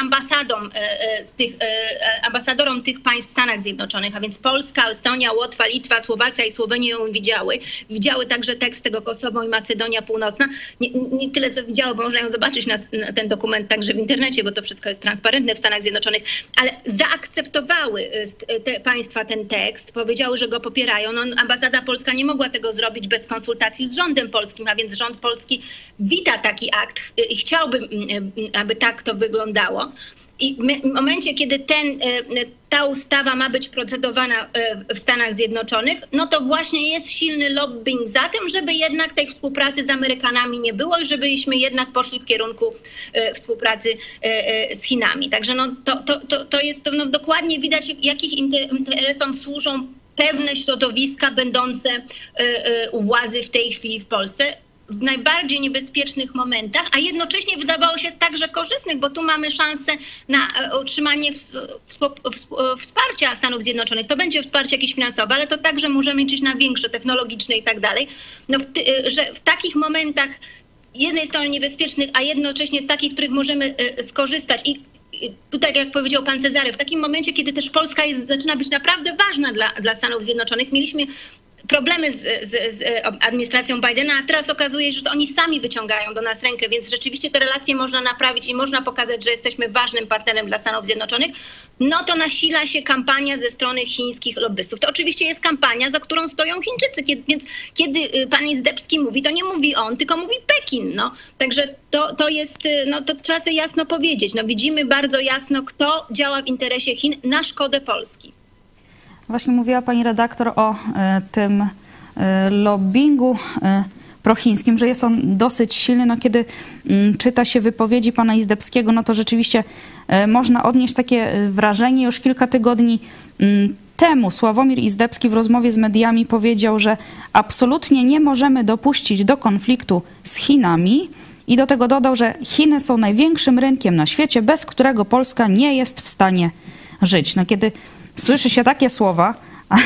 Speaker 3: ambasadorom tych państw w Stanach Zjednoczonych, a więc Polska, Estonia, Łotwa, Litwa, Słowacja i Słowenia ją widziały. Widziały także tekst tego Kosowo i Macedonia Północna. Nie tyle, co widziały, bo można ją zobaczyć ten dokument także w internecie, bo to wszystko jest transparentne w Stanach Zjednoczonych, ale zaakceptowały te państwa ten tekst, powiedziały, że go popierają. No, ambasada polska nie mogła tego zrobić bez konsultacji z rządem polskim, a więc rząd polski wita taki akt i chciałby, aby tak to wyglądało. I w momencie, kiedy ta ustawa ma być procedowana w Stanach Zjednoczonych, no to właśnie jest silny lobbying za tym, żeby jednak tej współpracy z Amerykanami nie było i żebyśmy jednak poszli w kierunku współpracy z Chinami. Także no, to jest dokładnie widać, jakich interesom służą pewne środowiska będące u władzy w tej chwili w Polsce w najbardziej niebezpiecznych momentach, a jednocześnie wydawało się także korzystnych, bo tu mamy szansę na otrzymanie wsparcia Stanów Zjednoczonych. To będzie wsparcie jakieś finansowe, ale to także możemy liczyć na większe, technologiczne i tak dalej. No że w takich momentach z jednej strony niebezpiecznych, a jednocześnie takich, których możemy skorzystać i tutaj, jak powiedział pan Cezary, w takim momencie, kiedy też Polska zaczyna być naprawdę ważna dla Stanów Zjednoczonych, mieliśmy problemy z administracją Bidena, a teraz okazuje się, że to oni sami wyciągają do nas rękę, więc rzeczywiście te relacje można naprawić i można pokazać, że jesteśmy ważnym partnerem dla Stanów Zjednoczonych, no to nasila się kampania ze strony chińskich lobbystów. To oczywiście jest kampania, za którą stoją Chińczycy, więc kiedy pan Izdebski mówi, to nie mówi on, tylko mówi Pekin. No. Także to jest, no to trzeba sobie jasno powiedzieć. No, widzimy bardzo jasno, kto działa w interesie Chin na szkodę Polski.
Speaker 1: Właśnie mówiła pani redaktor o tym lobbingu prochińskim, że jest on dosyć silny. No, kiedy czyta się wypowiedzi pana Izdebskiego, no to rzeczywiście można odnieść takie wrażenie. Już kilka tygodni temu Sławomir Izdebski w rozmowie z mediami powiedział, że absolutnie nie możemy dopuścić do konfliktu z Chinami i do tego dodał, że Chiny są największym rynkiem na świecie, bez którego Polska nie jest w stanie żyć. No, kiedy słyszy się takie słowa,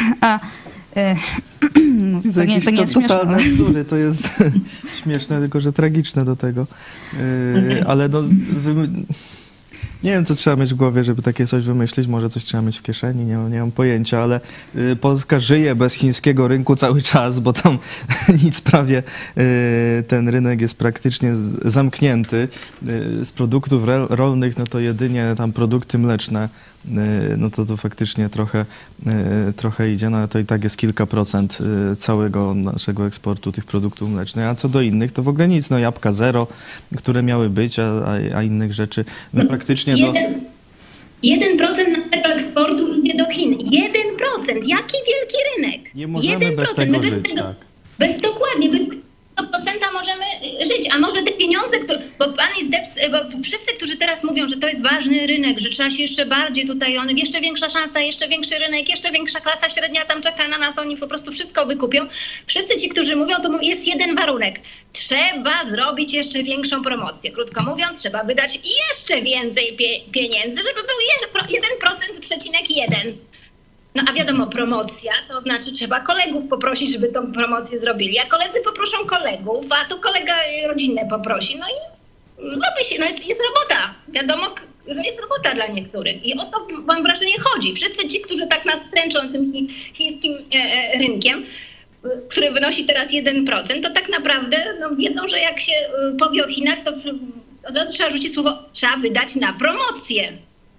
Speaker 1: no, to nie jest
Speaker 4: totalne bzdury, to jest śmieszne, tylko że tragiczne do tego. Ale no, nie wiem, co trzeba mieć w głowie, żeby takie coś wymyślić. Może coś trzeba mieć w kieszeni, nie mam pojęcia, ale Polska żyje bez chińskiego rynku cały czas, bo tam nic prawie, ten rynek jest praktycznie zamknięty. Z produktów rolnych, no to jedynie tam produkty mleczne, no to faktycznie trochę idzie, no ale to i tak jest kilka procent całego naszego eksportu tych produktów mlecznych, a co do innych to w ogóle nic, no jabłka zero, które miały być, a innych rzeczy my praktycznie
Speaker 3: 1% naszego eksportu idzie do Chin. 1%! Jaki wielki rynek?
Speaker 4: Nie możemy 1%. Bez tego żyć, tak.
Speaker 3: Dokładnie, bez 100% możemy żyć, a może te pieniądze, bo pan bo wszyscy, którzy teraz mówią, że to jest ważny rynek, że trzeba się jeszcze bardziej tutaj, jeszcze większa szansa, jeszcze większy rynek, jeszcze większa klasa średnia tam czeka na nas, oni po prostu wszystko wykupią. Wszyscy ci, którzy mówią, to jest jeden warunek. Trzeba zrobić jeszcze większą promocję. Krótko mówiąc, trzeba wydać jeszcze więcej pieniędzy, żeby był 1,1%. No a wiadomo, promocja to znaczy trzeba kolegów poprosić, żeby tą promocję zrobili, a koledzy poproszą kolegów, a tu kolega rodzinę poprosi. No i zrobi się, no jest robota. Wiadomo, że jest robota dla niektórych. I o to, mam wrażenie, chodzi. Wszyscy ci, którzy tak nas stręczą tym chińskim rynkiem, który wynosi teraz 1%, to tak naprawdę wiedzą, że jak się powie o Chinach, to od razu trzeba rzucić słowo, trzeba wydać na promocję.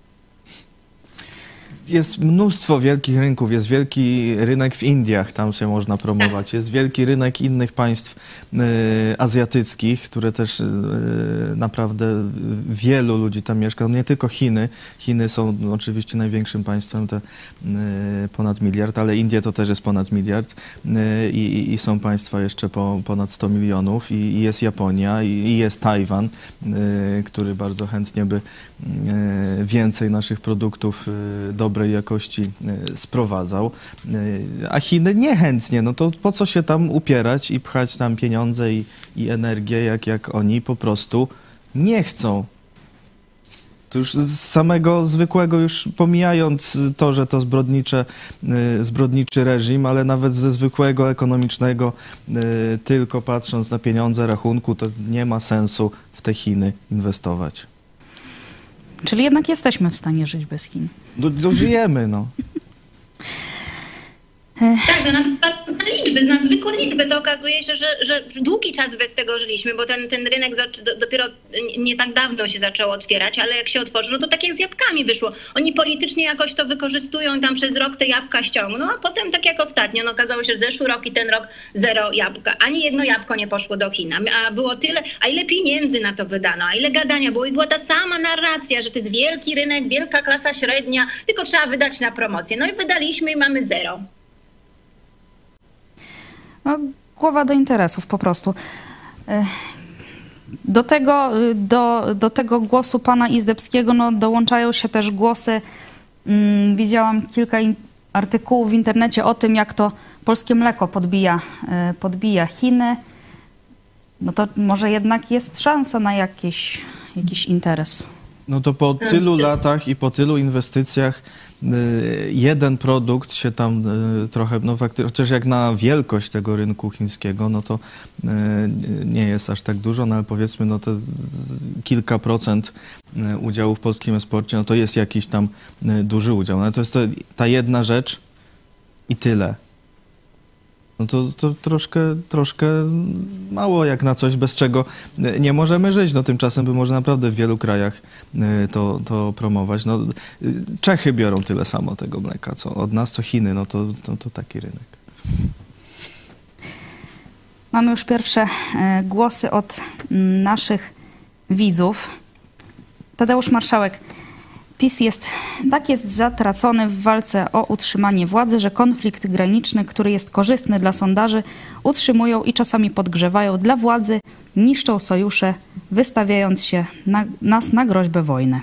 Speaker 4: Jest mnóstwo wielkich rynków, jest wielki rynek w Indiach, tam się można promować, jest wielki rynek innych państw azjatyckich, które też naprawdę wielu ludzi tam mieszka, no nie tylko Chiny. Chiny są oczywiście największym państwem, te ponad miliard, ale Indie to też jest ponad miliard i są państwa jeszcze po ponad 100 milionów i jest Japonia i jest Tajwan, który bardzo chętnie by więcej naszych produktów dobrej jakości sprowadzał, a Chiny niechętnie, no to po co się tam upierać i pchać tam pieniądze i energię, jak oni po prostu nie chcą. To już z samego zwykłego, już pomijając to, że to zbrodniczy reżim, ale nawet ze zwykłego ekonomicznego, tylko patrząc na pieniądze rachunku, to nie ma sensu w te Chiny inwestować.
Speaker 1: Czyli jednak jesteśmy w stanie żyć bez Chin.
Speaker 4: Żyjemy, no.
Speaker 3: Tak, no na zwykłe liczby to okazuje się, że długi czas bez tego żyliśmy, bo ten rynek dopiero nie tak dawno się zaczął otwierać, ale jak się otworzył, no to tak jak z jabłkami wyszło. Oni politycznie jakoś to wykorzystują i tam przez rok te jabłka ściągną, a potem tak jak ostatnio, no okazało się, że zeszły rok i ten rok 0 jabłka. Ani jedno jabłko nie poszło do Chin, a było tyle, a ile pieniędzy na to wydano, a ile gadania było i była ta sama narracja, że to jest wielki rynek, wielka klasa średnia, tylko trzeba wydać na promocję. No i wydaliśmy i mamy 0.
Speaker 1: No, głowa do interesów po prostu. Do tego głosu pana Izdebskiego dołączają się też głosy, widziałam kilka artykułów w internecie o tym, jak to polskie mleko podbija Chiny. No to może jednak jest szansa na jakiś interes.
Speaker 4: No to po tylu latach i po tylu inwestycjach jeden produkt się tam trochę, no faktycznie, chociaż jak na wielkość tego rynku chińskiego, no to nie jest aż tak dużo, no ale powiedzmy, no to kilka procent udziału w polskim eksporcie, no to jest jakiś tam duży udział. No to jest ta jedna rzecz i tyle. No to troszkę mało jak na coś, bez czego nie możemy żyć. No tymczasem by można naprawdę w wielu krajach to promować. No, Czechy biorą tyle samo tego mleka, co od nas, co Chiny. No to taki rynek.
Speaker 1: Mamy już pierwsze głosy od naszych widzów. Tadeusz Marszałek. PiS jest zatracony w walce o utrzymanie władzy, że konflikt graniczny, który jest korzystny dla sondaży, utrzymują i czasami podgrzewają dla władzy, niszczą sojusze, wystawiając nas na groźbę wojny.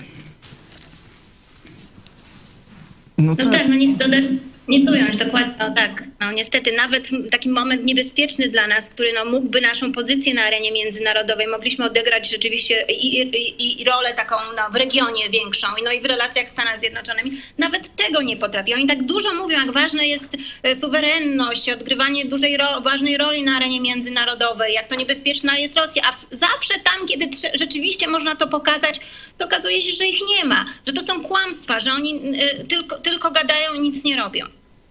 Speaker 3: No tak, no nic dodać, nic ująć, dokładnie, no tak. No niestety nawet taki moment niebezpieczny dla nas, który no, mógłby naszą pozycję na arenie międzynarodowej, mogliśmy odegrać rzeczywiście i rolę taką no, w regionie większą, no i w relacjach z Stanami Zjednoczonymi. Nawet tego nie potrafi. Oni tak dużo mówią, jak ważna jest suwerenność, odgrywanie ważnej roli na arenie międzynarodowej, jak to niebezpieczna jest Rosja, a zawsze tam, kiedy rzeczywiście można to pokazać, to okazuje się, że ich nie ma, że to są kłamstwa, że oni tylko gadają i nic nie robią.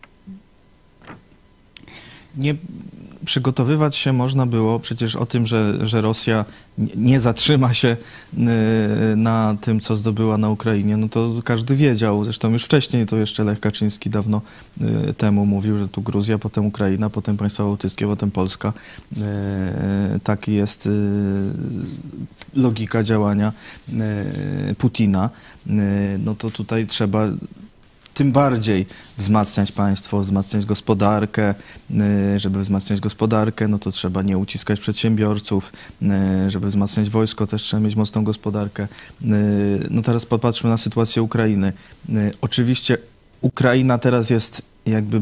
Speaker 4: Nie przygotowywać się można było przecież o tym, że Rosja nie zatrzyma się na tym, co zdobyła na Ukrainie. No to każdy wiedział. Zresztą już wcześniej to jeszcze Lech Kaczyński dawno temu mówił, że tu Gruzja, potem Ukraina, potem państwa bałtyckie, potem Polska. Taki jest logika działania Putina. No to tutaj trzeba tym bardziej wzmacniać państwo, wzmacniać gospodarkę. Żeby wzmacniać gospodarkę, no to trzeba nie uciskać przedsiębiorców. Żeby wzmacniać wojsko, też trzeba mieć mocną gospodarkę. No teraz popatrzmy na sytuację Ukrainy. Oczywiście Ukraina teraz jest jakby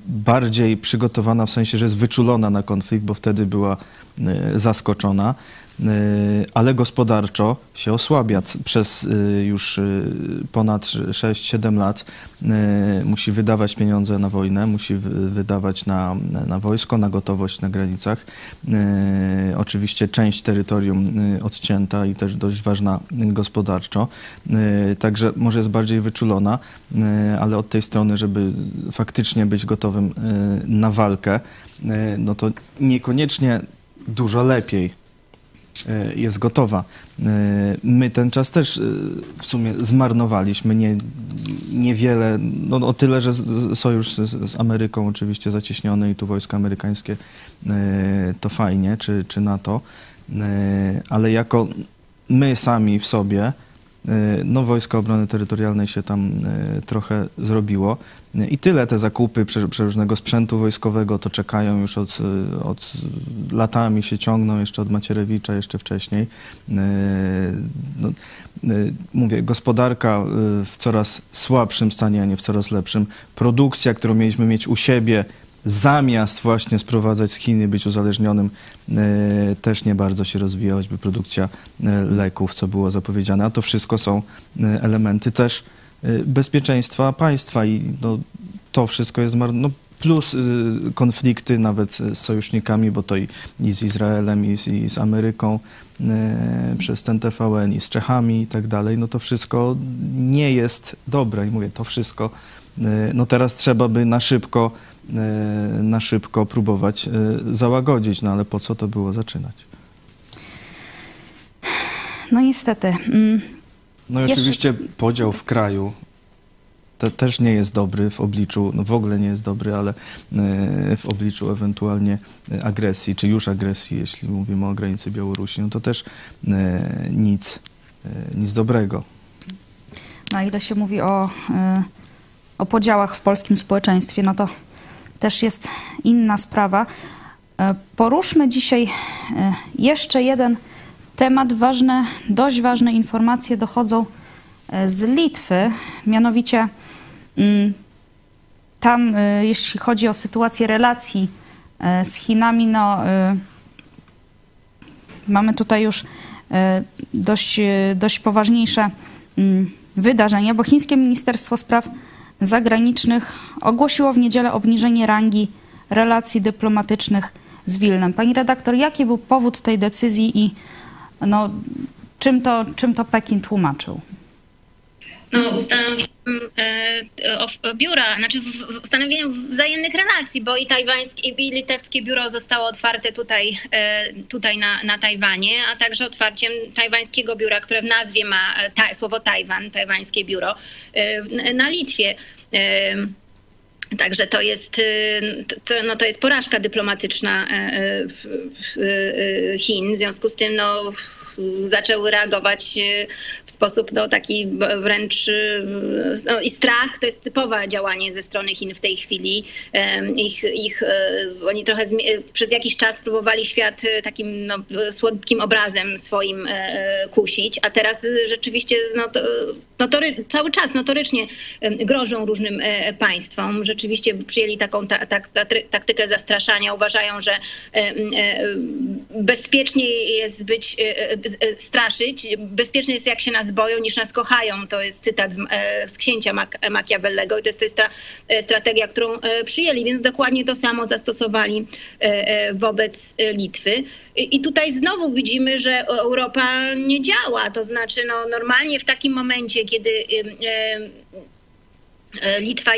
Speaker 4: bardziej przygotowana, w sensie, że jest wyczulona na konflikt, bo wtedy była zaskoczona. ale gospodarczo się osłabia. Przez już ponad 6-7 lat musi wydawać pieniądze na wojnę, musi wydawać na wojsko, na gotowość na granicach. Oczywiście część terytorium odcięta i też dość ważna gospodarczo. Także może jest bardziej wyczulona, ale od tej strony, żeby faktycznie być gotowym na walkę, no to niekoniecznie dużo lepiej jest gotowa. My ten czas też w sumie zmarnowaliśmy, niewiele, no o tyle, że sojusz z Ameryką oczywiście zacieśniony i tu wojska amerykańskie to fajnie, czy NATO, ale jako my sami w sobie, no Wojska Obrony Terytorialnej się tam trochę zrobiło i tyle te zakupy przeróżnego sprzętu wojskowego to czekają już od latami się ciągną, jeszcze od Macierewicza, jeszcze wcześniej. No, mówię, gospodarka w coraz słabszym stanie, a nie w coraz lepszym. Produkcja, którą mieliśmy mieć u siebie, zamiast właśnie sprowadzać z Chin i być uzależnionym, też nie bardzo się rozwija, choćby produkcja leków, co było zapowiedziane. A to wszystko są elementy też bezpieczeństwa państwa i no, to wszystko jest no, plus konflikty nawet z sojusznikami, bo to i z Izraelem, i z Ameryką przez ten TVN, i z Czechami i tak dalej. No to wszystko nie jest dobre i mówię, to wszystko no teraz trzeba by na szybko próbować załagodzić, no ale po co to było zaczynać?
Speaker 1: No niestety.
Speaker 4: No i oczywiście podział w kraju to też nie jest dobry w obliczu, no w ogóle nie jest dobry, ale w obliczu ewentualnie agresji, czy już agresji, jeśli mówimy o granicy Białorusi, no to też nic dobrego.
Speaker 1: No ile się mówi o podziałach w polskim społeczeństwie, no to też jest inna sprawa. Poruszmy dzisiaj jeszcze jeden temat. Dość ważne informacje dochodzą z Litwy. Mianowicie tam, jeśli chodzi o sytuację relacji z Chinami, no mamy tutaj już dość poważniejsze wydarzenia, bo chińskie Ministerstwo Spraw Zagranicznych ogłosiło w niedzielę obniżenie rangi relacji dyplomatycznych z Wilnem. Pani redaktor, jaki był powód tej decyzji i no, czym to Pekin tłumaczył?
Speaker 3: No, ustanowieniem wzajemnych relacji, bo i tajwańskie, i litewskie biuro zostało otwarte tutaj na Tajwanie, a także otwarciem tajwańskiego biura, które w nazwie ma słowo Tajwan, tajwańskie biuro, na Litwie. Także to jest porażka dyplomatyczna Chin. W związku z tym zaczęły reagować w sposób taki wręcz i strach. To jest typowe działanie ze strony Chin w tej chwili. Oni trochę przez jakiś czas próbowali świat takim słodkim obrazem swoim kusić, a teraz rzeczywiście cały czas notorycznie grożą różnym państwom. Rzeczywiście przyjęli taką taktykę zastraszania. Uważają, że bezpieczniej jest straszyć. Bezpieczne jest, jak się nas boją, niż nas kochają. To jest cytat z księcia Machiavellego i to jest ta strategia, którą przyjęli, więc dokładnie to samo zastosowali wobec Litwy. I tutaj znowu widzimy, że Europa nie działa. To znaczy normalnie w takim momencie, kiedy Litwa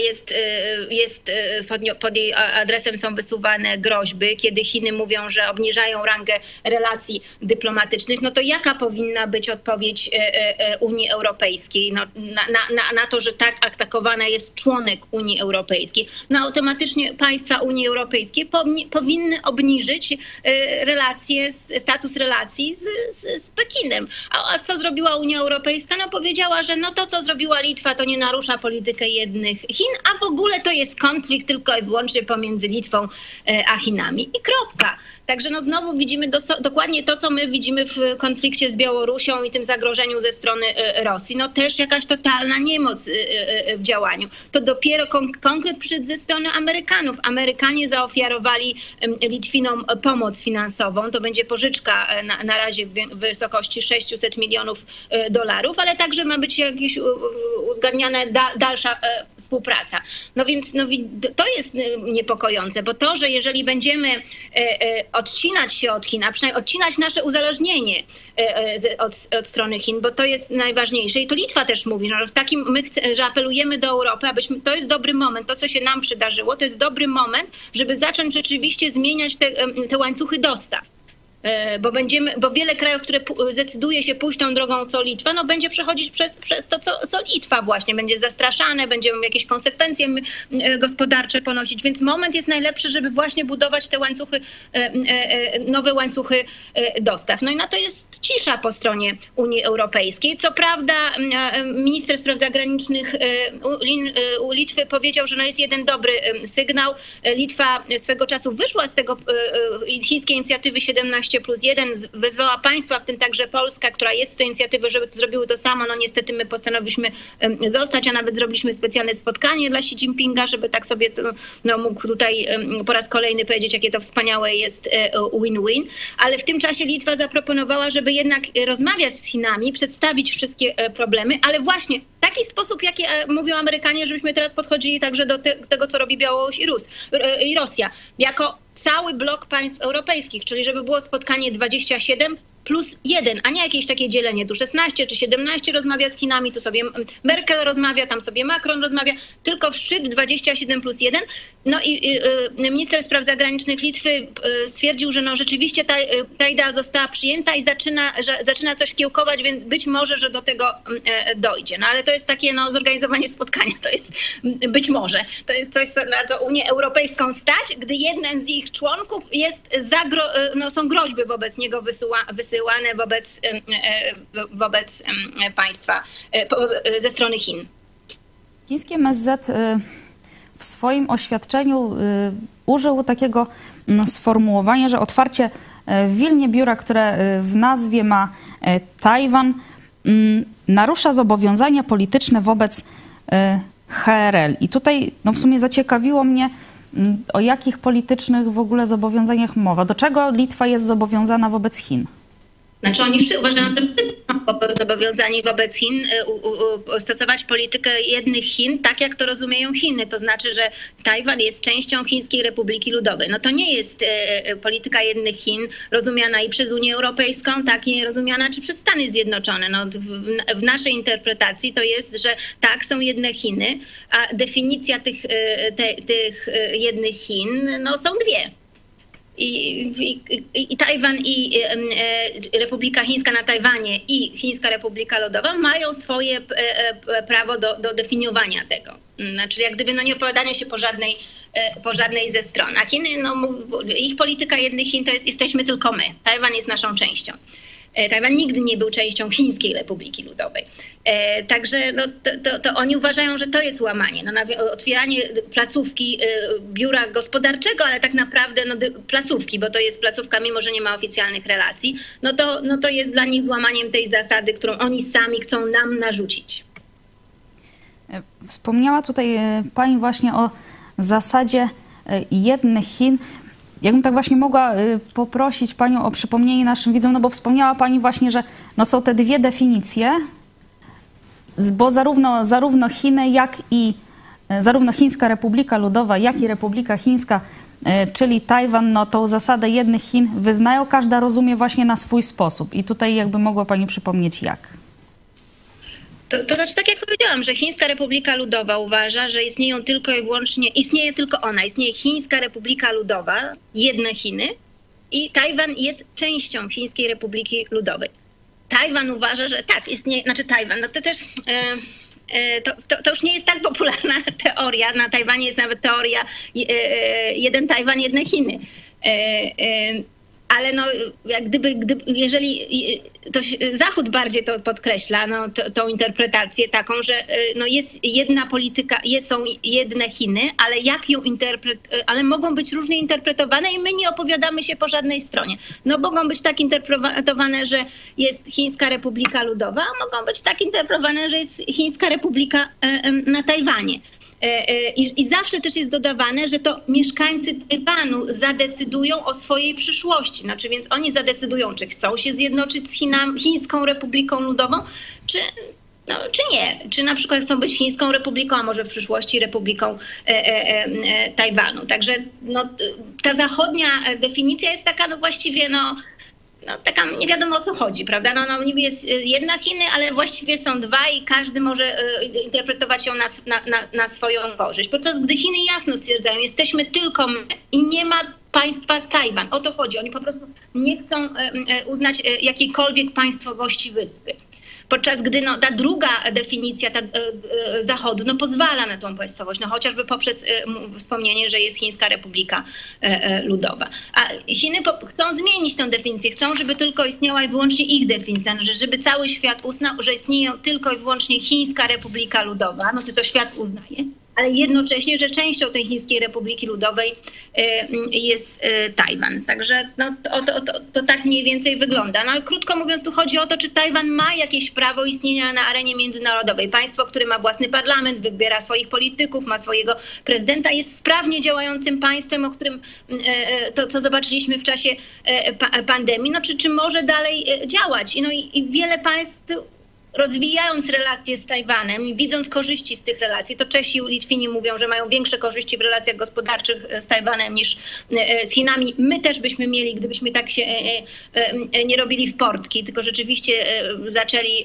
Speaker 3: pod jej adresem są wysuwane groźby, kiedy Chiny mówią, że obniżają rangę relacji dyplomatycznych, no to jaka powinna być odpowiedź Unii Europejskiej na to, że tak atakowana jest członek Unii Europejskiej? No automatycznie państwa Unii Europejskiej powinny obniżyć status relacji z Pekinem. A co zrobiła Unia Europejska? No powiedziała, że to, co zrobiła Litwa, to nie narusza politykę jednych Chin, a w ogóle to jest konflikt tylko i wyłącznie pomiędzy Litwą a Chinami. I kropka. Także no znowu widzimy dokładnie to, co my widzimy w konflikcie z Białorusią i tym zagrożeniu ze strony Rosji. No też jakaś totalna niemoc w działaniu. To dopiero konkret przyszedł ze strony Amerykanów. Amerykanie zaofiarowali Litwinom pomoc finansową. To będzie pożyczka na razie w wysokości $600 milionów, ale także ma być jakaś uzgadniana dalsza współpraca. No więc to jest niepokojące, bo to, że jeżeli będziemy odcinać się od Chin, a przynajmniej odcinać nasze uzależnienie od strony Chin, bo to jest najważniejsze. I to Litwa też mówi, że w takim że apelujemy do Europy, to jest dobry moment, to co się nam przydarzyło, to jest dobry moment, żeby zacząć rzeczywiście zmieniać te łańcuchy dostaw. Bo wiele krajów, które zdecyduje się pójść tą drogą co Litwa, no będzie przechodzić przez to, co Litwa właśnie. Będzie zastraszane, będzie jakieś konsekwencje gospodarcze ponosić. Więc moment jest najlepszy, żeby właśnie budować te łańcuchy, nowe łańcuchy dostaw. No i na to jest cisza po stronie Unii Europejskiej. Co prawda minister spraw zagranicznych Litwy powiedział, że no jest jeden dobry sygnał. Litwa swego czasu wyszła z tego chińskiej inicjatywy 17+1, wezwała państwa, w tym także Polska, która jest w tej inicjatywie, żeby zrobiły to samo. No niestety my postanowiliśmy zostać, a nawet zrobiliśmy specjalne spotkanie dla Xi Jinpinga, żeby tak sobie mógł tutaj po raz kolejny powiedzieć, jakie to wspaniałe jest win-win. Ale w tym czasie Litwa zaproponowała, żeby jednak rozmawiać z Chinami, przedstawić wszystkie problemy, ale właśnie w taki sposób, jaki mówią Amerykanie, żebyśmy teraz podchodzili także do tego, co robi Białoruś i Rosja, jako cały blok państw europejskich, czyli żeby było spotkanie 27+1, a nie jakieś takie dzielenie. Tu 16 czy 17 rozmawia z Chinami, tu sobie Merkel rozmawia, tam sobie Macron rozmawia, tylko szczyt 27+1. No i minister spraw zagranicznych Litwy stwierdził, że no rzeczywiście ta idea została przyjęta i zaczyna coś kiełkować, więc być może, że do tego dojdzie. No ale to jest takie zorganizowanie spotkania, to jest być może. To jest coś, na co Unię Europejską stać, gdy jeden z ich członków jest są groźby wobec niego wysyłane wobec państwa ze strony Chin.
Speaker 1: Chiński MSZ w swoim oświadczeniu użył takiego sformułowania, że otwarcie w Wilnie biura, które w nazwie ma Tajwan, narusza zobowiązania polityczne wobec HRL. I tutaj w sumie zaciekawiło mnie, o jakich politycznych w ogóle zobowiązaniach mowa. Do czego Litwa jest zobowiązana wobec Chin?
Speaker 3: Znaczy oni uważają, że są zobowiązani wobec Chin stosować politykę jednych Chin, tak jak to rozumieją Chiny. To znaczy, że Tajwan jest częścią Chińskiej Republiki Ludowej. No to nie jest polityka jednych Chin rozumiana i przez Unię Europejską, tak nie rozumiana czy przez Stany Zjednoczone. No, w naszej interpretacji to jest, że tak, są jedne Chiny, a definicja tych jednych Chin są dwie. I Tajwan i Republika Chińska na Tajwanie i Chińska Republika Ludowa mają swoje prawo do definiowania tego. Znaczy jak gdyby nie opowiadania się po żadnej ze stron. A Chiny, ich polityka jednych Chin to jest jesteśmy tylko my. Tajwan jest naszą częścią. Tajwan nigdy nie był częścią Chińskiej Republiki Ludowej. Także to oni uważają, że to jest łamanie. Otwieranie placówki biura gospodarczego, ale tak naprawdę placówki, bo to jest placówka, mimo że nie ma oficjalnych relacji, to jest dla nich złamaniem tej zasady, którą oni sami chcą nam narzucić.
Speaker 1: Wspomniała tutaj pani właśnie o zasadzie jednych Chin. Jakbym tak właśnie mogła poprosić panią o przypomnienie naszym widzom, bo wspomniała pani właśnie, że są te dwie definicje, bo zarówno Chiny, zarówno Chińska Republika Ludowa, jak i Republika Chińska, czyli Tajwan, tą zasadę jednych Chin wyznają, każda rozumie właśnie na swój sposób. I tutaj jakby mogła pani przypomnieć jak.
Speaker 3: To znaczy, tak jak powiedziałam, że Chińska Republika Ludowa uważa, że istnieje tylko ona. Istnieje Chińska Republika Ludowa, jedne Chiny i Tajwan jest częścią Chińskiej Republiki Ludowej. Tajwan uważa, że tak, istnieje, Tajwan, to też... To już nie jest tak popularna teoria. Na Tajwanie jest nawet teoria jeden Tajwan, jedne Chiny. ale no, jak gdyby jeżeli Zachód bardziej to podkreśla, no, tą interpretację taką, że no, jest jedna polityka, są jedne Chiny, ale jak ją ale mogą być różnie interpretowane i my nie opowiadamy się po żadnej stronie. No mogą być tak interpretowane, że jest Chińska Republika Ludowa, a mogą być tak interpretowane, że jest Chińska Republika na Tajwanie. I zawsze też jest dodawane, że to mieszkańcy Tajwanu zadecydują o swojej przyszłości. Znaczy, więc oni zadecydują, czy chcą się zjednoczyć z Chińską Republiką Ludową, czy nie. Czy na przykład chcą być Chińską Republiką, a może w przyszłości Republiką Tajwanu. Także no, ta zachodnia definicja jest taka, no właściwie taka nie wiadomo o co chodzi, prawda? No niby jest jedna Chiny, ale właściwie są dwa i każdy może interpretować ją na swoją korzyść. Podczas gdy Chiny jasno stwierdzają, jesteśmy tylko my i nie ma państwa Tajwan. O to chodzi. Oni po prostu nie chcą uznać jakiejkolwiek państwowości wyspy. Podczas gdy ta druga definicja Zachodu pozwala na tą państwowość, chociażby poprzez wspomnienie, że jest Chińska Republika Ludowa. A Chiny chcą zmienić tę definicję, chcą, żeby tylko istniała i wyłącznie ich definicja, żeby cały świat uznał, że istnieje tylko i wyłącznie Chińska Republika Ludowa, to świat uznaje, ale jednocześnie, że częścią tej Chińskiej Republiki Ludowej jest Tajwan. Także to tak mniej więcej wygląda. No, krótko mówiąc, tu chodzi o to, czy Tajwan ma jakieś prawo istnienia na arenie międzynarodowej. Państwo, które ma własny parlament, wybiera swoich polityków, ma swojego prezydenta, jest sprawnie działającym państwem, o którym to, co zobaczyliśmy w czasie pandemii, czy może dalej działać. I wiele państw, rozwijając relacje z Tajwanem, widząc korzyści z tych relacji, to Czesi i Litwini mówią, że mają większe korzyści w relacjach gospodarczych z Tajwanem niż z Chinami. My też byśmy mieli, gdybyśmy tak się nie robili w portki, tylko rzeczywiście zaczęli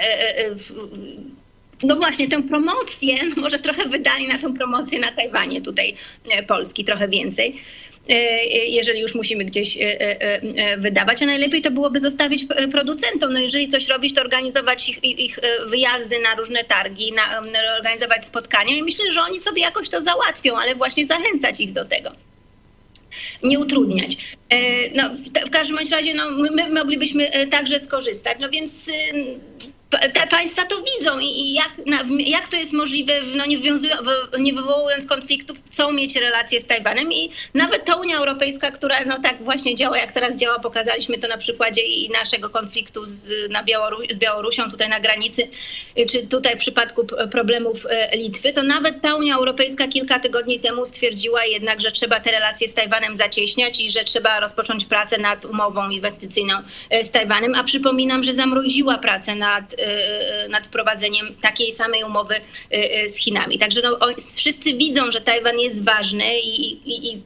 Speaker 3: właśnie tę promocję, może trochę wydali na tę promocję na Tajwanie tutaj Polski, trochę więcej. Jeżeli już musimy gdzieś wydawać, a najlepiej to byłoby zostawić producentom. Jeżeli coś robić, to organizować ich wyjazdy na różne targi, organizować spotkania i myślę, że oni sobie jakoś to załatwią, ale właśnie zachęcać ich do tego. Nie utrudniać. W każdym razie my moglibyśmy także skorzystać. Więc te państwa to widzą i jak to jest możliwe, nie wywołując konfliktów, chcą mieć relacje z Tajwanem i nawet ta Unia Europejska, która tak właśnie działa, jak teraz działa, pokazaliśmy to na przykładzie i naszego konfliktu z Białorusią tutaj na granicy, czy tutaj w przypadku problemów Litwy, to nawet ta Unia Europejska kilka tygodni temu stwierdziła jednak, że trzeba te relacje z Tajwanem zacieśniać i że trzeba rozpocząć pracę nad umową inwestycyjną z Tajwanem, a przypominam, że zamroziła pracę nad wprowadzeniem takiej samej umowy z Chinami. Także wszyscy widzą, że Tajwan jest ważny i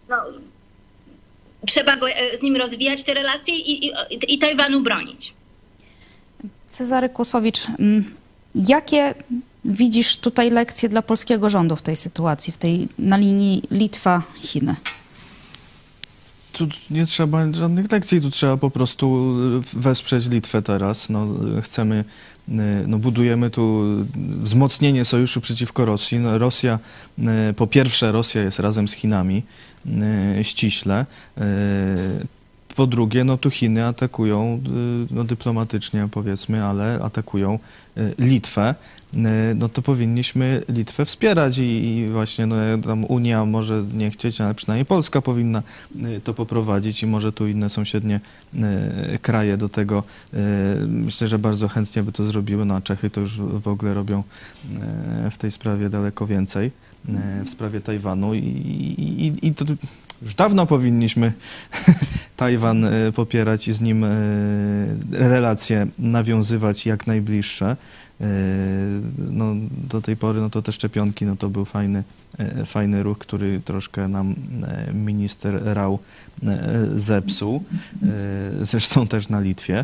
Speaker 3: trzeba z nim rozwijać te relacje i Tajwanu bronić.
Speaker 1: Cezary Kłosowicz, jakie widzisz tutaj lekcje dla polskiego rządu w tej sytuacji, na linii Litwa-Chiny?
Speaker 4: Tu nie trzeba żadnych lekcji, tu trzeba po prostu wesprzeć Litwę teraz. Chcemy, budujemy tu wzmocnienie sojuszu przeciwko Rosji. Rosja, po pierwsze, Rosja jest razem z Chinami ściśle. Po drugie, tu Chiny atakują, dyplomatycznie powiedzmy, ale atakują Litwę. To powinniśmy Litwę wspierać i właśnie tam Unia może nie chcieć, ale przynajmniej Polska powinna to poprowadzić i może tu inne sąsiednie kraje do tego, myślę, że bardzo chętnie by to zrobiły, a Czechy to już w ogóle robią w tej sprawie daleko więcej, w sprawie Tajwanu i to już dawno powinniśmy Tajwan popierać i z nim relacje nawiązywać jak najbliższe. Do tej pory to te szczepionki to był fajny ruch, który troszkę nam minister Rau zepsuł, zresztą też na Litwie.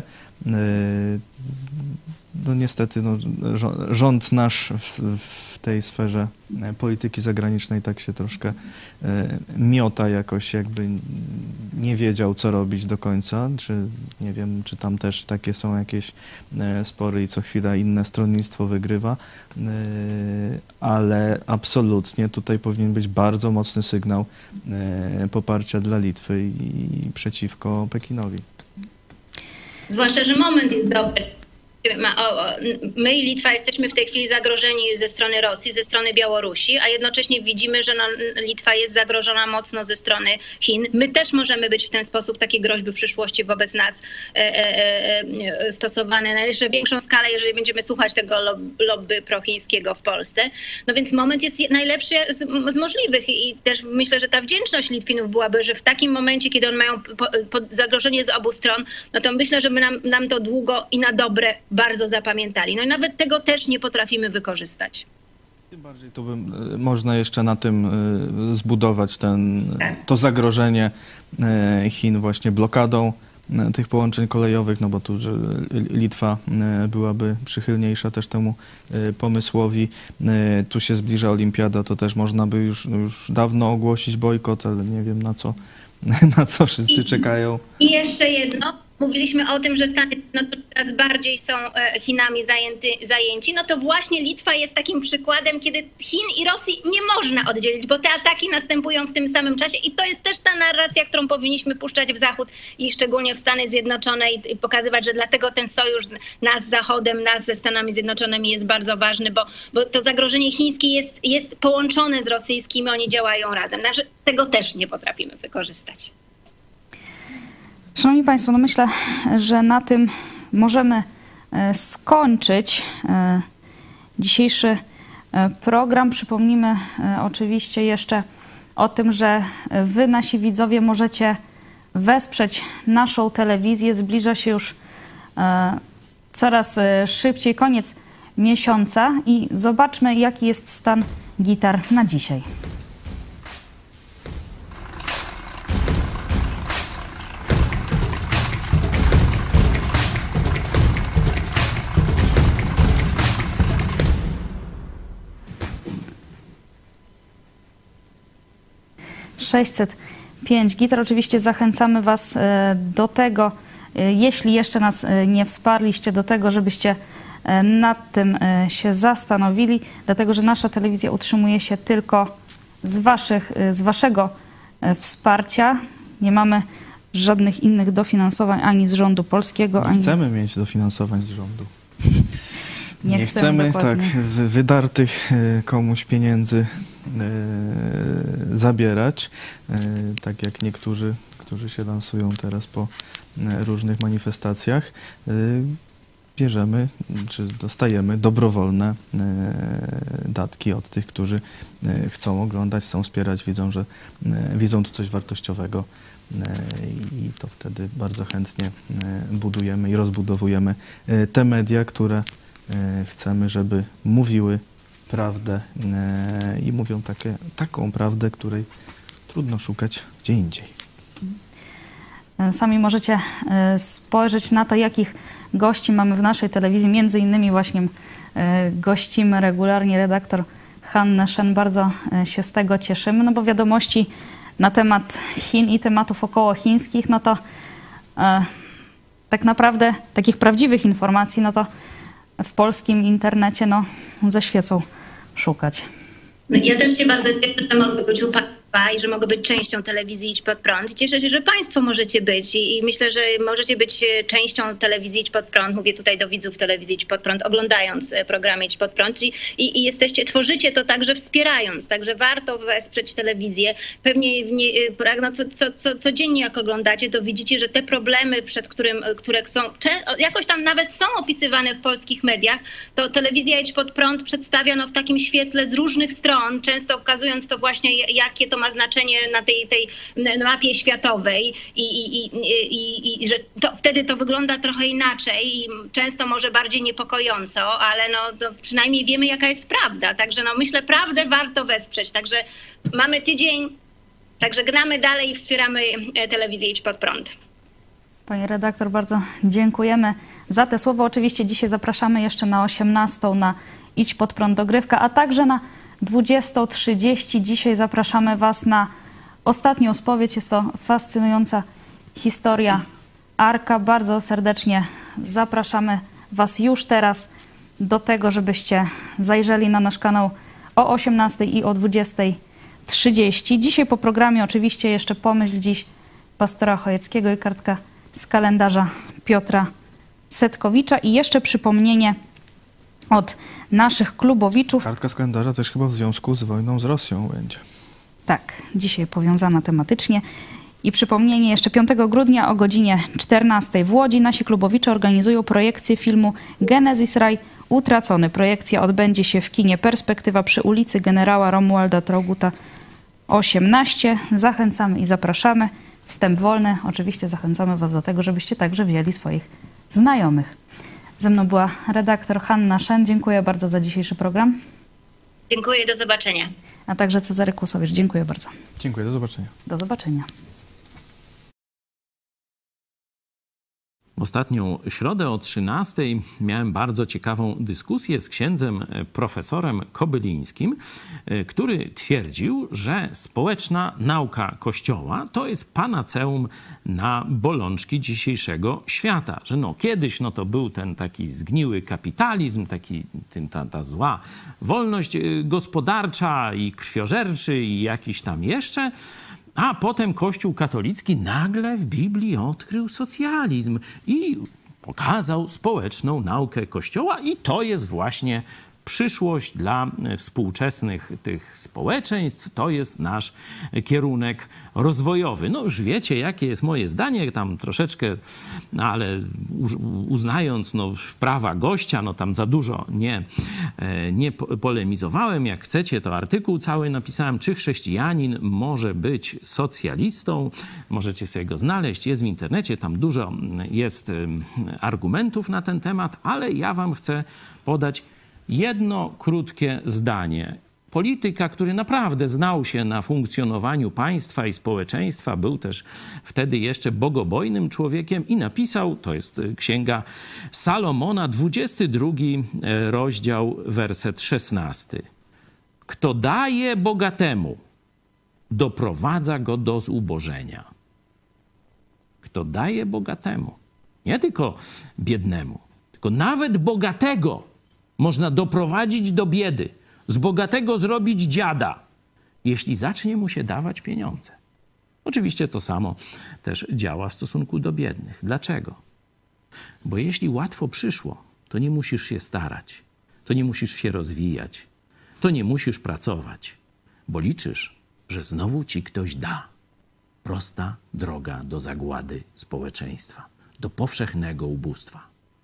Speaker 4: Niestety rząd nasz w tej sferze polityki zagranicznej tak się troszkę miota jakoś, jakby nie wiedział, co robić do końca, czy nie wiem, czy tam też takie są jakieś spory i co chwila inne stronnictwo wygrywa. ale absolutnie tutaj powinien być bardzo mocny sygnał poparcia dla Litwy i przeciwko Pekinowi.
Speaker 3: Zwłaszcza, że moment jest dobry. My i Litwa jesteśmy w tej chwili zagrożeni ze strony Rosji, ze strony Białorusi, a jednocześnie widzimy, że Litwa jest zagrożona mocno ze strony Chin. My też możemy być w ten sposób, takie groźby w przyszłości wobec nas stosowane na jeszcze większą skalę, jeżeli będziemy słuchać tego lobby prochińskiego w Polsce. No więc moment jest najlepszy z możliwych i też myślę, że ta wdzięczność Litwinów byłaby, że w takim momencie, kiedy oni mają zagrożenie z obu stron, no to myślę, że nam to długo i na dobre bardzo zapamiętali. No i nawet tego też nie potrafimy wykorzystać.
Speaker 4: Tym bardziej to można jeszcze na tym zbudować to zagrożenie Chin właśnie blokadą tych połączeń kolejowych, no bo tu że Litwa byłaby przychylniejsza też temu pomysłowi. Tu się zbliża olimpiada, to też można by już dawno ogłosić bojkot, ale nie wiem na co wszyscy czekają.
Speaker 3: I jeszcze jedno. Mówiliśmy o tym, że Stany Zjednoczone coraz bardziej są Chinami zajęci. No to właśnie Litwa jest takim przykładem, kiedy Chin i Rosji nie można oddzielić, bo te ataki następują w tym samym czasie i to jest też ta narracja, którą powinniśmy puszczać w Zachód i szczególnie w Stany Zjednoczone i pokazywać, że dlatego ten sojusz nas z Zachodem, nas ze Stanami Zjednoczonymi jest bardzo ważny, bo to zagrożenie chińskie jest połączone z rosyjskim, oni działają razem. Znaczy, tego też nie potrafimy wykorzystać.
Speaker 1: Szanowni Państwo, no myślę, że na tym możemy skończyć dzisiejszy program. Przypomnimy oczywiście jeszcze o tym, że Wy, nasi widzowie, możecie wesprzeć naszą telewizję. Zbliża się już coraz szybciej koniec miesiąca i zobaczmy, jaki jest stan gitar na dzisiaj. ...605 gitar. Oczywiście zachęcamy Was do tego, jeśli jeszcze nas nie wsparliście, do tego, żebyście nad tym się zastanowili, dlatego że nasza telewizja utrzymuje się tylko z Waszego wsparcia. Nie mamy żadnych innych dofinansowań ani z rządu polskiego, ani...
Speaker 4: Chcemy mieć dofinansowań z rządu. Nie chcemy tak wydartych komuś pieniędzy zabierać, tak jak niektórzy, którzy się lansują teraz po różnych manifestacjach. Bierzemy, czy dostajemy dobrowolne datki od tych, którzy chcą oglądać, chcą wspierać, widzą tu coś wartościowego i to wtedy bardzo chętnie budujemy i rozbudowujemy te media, które chcemy, żeby mówiły prawdę i mówią taką prawdę, której trudno szukać gdzie indziej.
Speaker 1: Sami możecie spojrzeć na to, jakich gości mamy w naszej telewizji. Między innymi właśnie gościmy regularnie redaktor Hannę Shen. Bardzo się z tego cieszymy, no bo wiadomości na temat Chin i tematów okołochińskich, no to tak naprawdę takich prawdziwych informacji, no to w polskim internecie no ze świecą szukać.
Speaker 3: Ja też się bardzo cieszę, że mogę być u Państwa i że mogę być częścią telewizji Idź Pod Prąd. Cieszę się, że Państwo możecie być i myślę, że możecie być częścią telewizji Idź Pod Prąd. Mówię tutaj do widzów telewizji Idź Pod Prąd, oglądając program Idź Pod Prąd i tworzycie to także wspierając. Także warto wesprzeć telewizję. Pewnie codziennie jak oglądacie, to widzicie, że te problemy, które są, jakoś tam nawet są opisywane w polskich mediach, to telewizja Idź Pod Prąd przedstawia w takim świetle z różnych stron, często pokazując to właśnie, jakie to ma znaczenie na tej mapie światowej i że wtedy to wygląda trochę inaczej i często może bardziej niepokojąco, ale to przynajmniej wiemy, jaka jest prawda. Także myślę, prawdę warto wesprzeć. Także mamy tydzień, także gnamy dalej i wspieramy telewizję Idź Pod Prąd.
Speaker 1: Pani redaktor, bardzo dziękujemy za te słowa. Oczywiście dzisiaj zapraszamy jeszcze na 18:00 na Idź Pod Prąd dogrywka, a także na 20:30. Dzisiaj zapraszamy Was na ostatnią spowiedź. Jest to fascynująca historia Arka. Bardzo serdecznie zapraszamy Was już teraz do tego, żebyście zajrzeli na nasz kanał o 18 i o 20:30. Dzisiaj po programie oczywiście jeszcze pomyśl dziś pastora Chojeckiego i kartka z kalendarza Piotra Setkowicza i jeszcze przypomnienie od naszych klubowiczów.
Speaker 4: Kartka z kalendarza też chyba w związku z wojną z Rosją będzie.
Speaker 1: Tak, dzisiaj powiązana tematycznie. I przypomnienie jeszcze 5 grudnia o godzinie 14 w Łodzi nasi klubowicze organizują projekcję filmu Genezis Raj Utracony. Projekcja odbędzie się w kinie Perspektywa przy ulicy Generała Romualda Traugutta 18. Zachęcamy i zapraszamy. Wstęp wolny. Oczywiście zachęcamy Was do tego, żebyście także wzięli swoich znajomych. Ze mną była redaktor Hanna Szen. Dziękuję bardzo za dzisiejszy program.
Speaker 3: Dziękuję, do zobaczenia.
Speaker 1: A także Cezary Kłusowicz. Dziękuję bardzo.
Speaker 4: Dziękuję, do zobaczenia.
Speaker 1: Do zobaczenia.
Speaker 5: W ostatnią środę o 13:00 miałem bardzo ciekawą dyskusję z księdzem profesorem Kobylińskim, który twierdził, że społeczna nauka Kościoła to jest panaceum na bolączki dzisiejszego świata. Że kiedyś to był ten taki zgniły kapitalizm, ta zła wolność gospodarcza i krwiożerczy i jakiś tam jeszcze. A potem Kościół katolicki nagle w Biblii odkrył socjalizm i pokazał społeczną naukę Kościoła i to jest właśnie przyszłość dla współczesnych tych społeczeństw, to jest nasz kierunek rozwojowy. Już wiecie, jakie jest moje zdanie, tam troszeczkę, ale uznając prawa gościa, tam za dużo nie polemizowałem. Jak chcecie, to artykuł cały napisałem, czy chrześcijanin może być socjalistą. Możecie sobie go znaleźć, jest w internecie, tam dużo jest argumentów na ten temat, ale ja wam chcę podać jedno krótkie zdanie. Polityka, który naprawdę znał się na funkcjonowaniu państwa i społeczeństwa, był też wtedy jeszcze bogobojnym człowiekiem i napisał, to jest Księga Salomona, 22 rozdział, werset 16. Kto daje bogatemu, doprowadza go do zubożenia. Kto daje bogatemu, nie tylko biednemu, tylko nawet bogatego można doprowadzić do biedy, z bogatego zrobić dziada, jeśli zacznie mu się dawać pieniądze. Oczywiście to samo też działa w stosunku do biednych. Dlaczego? Bo jeśli łatwo przyszło, to nie musisz się starać, to nie musisz się rozwijać, to nie musisz pracować, bo liczysz, że znowu ci ktoś da. Prosta droga do zagłady społeczeństwa, do powszechnego ubóstwa.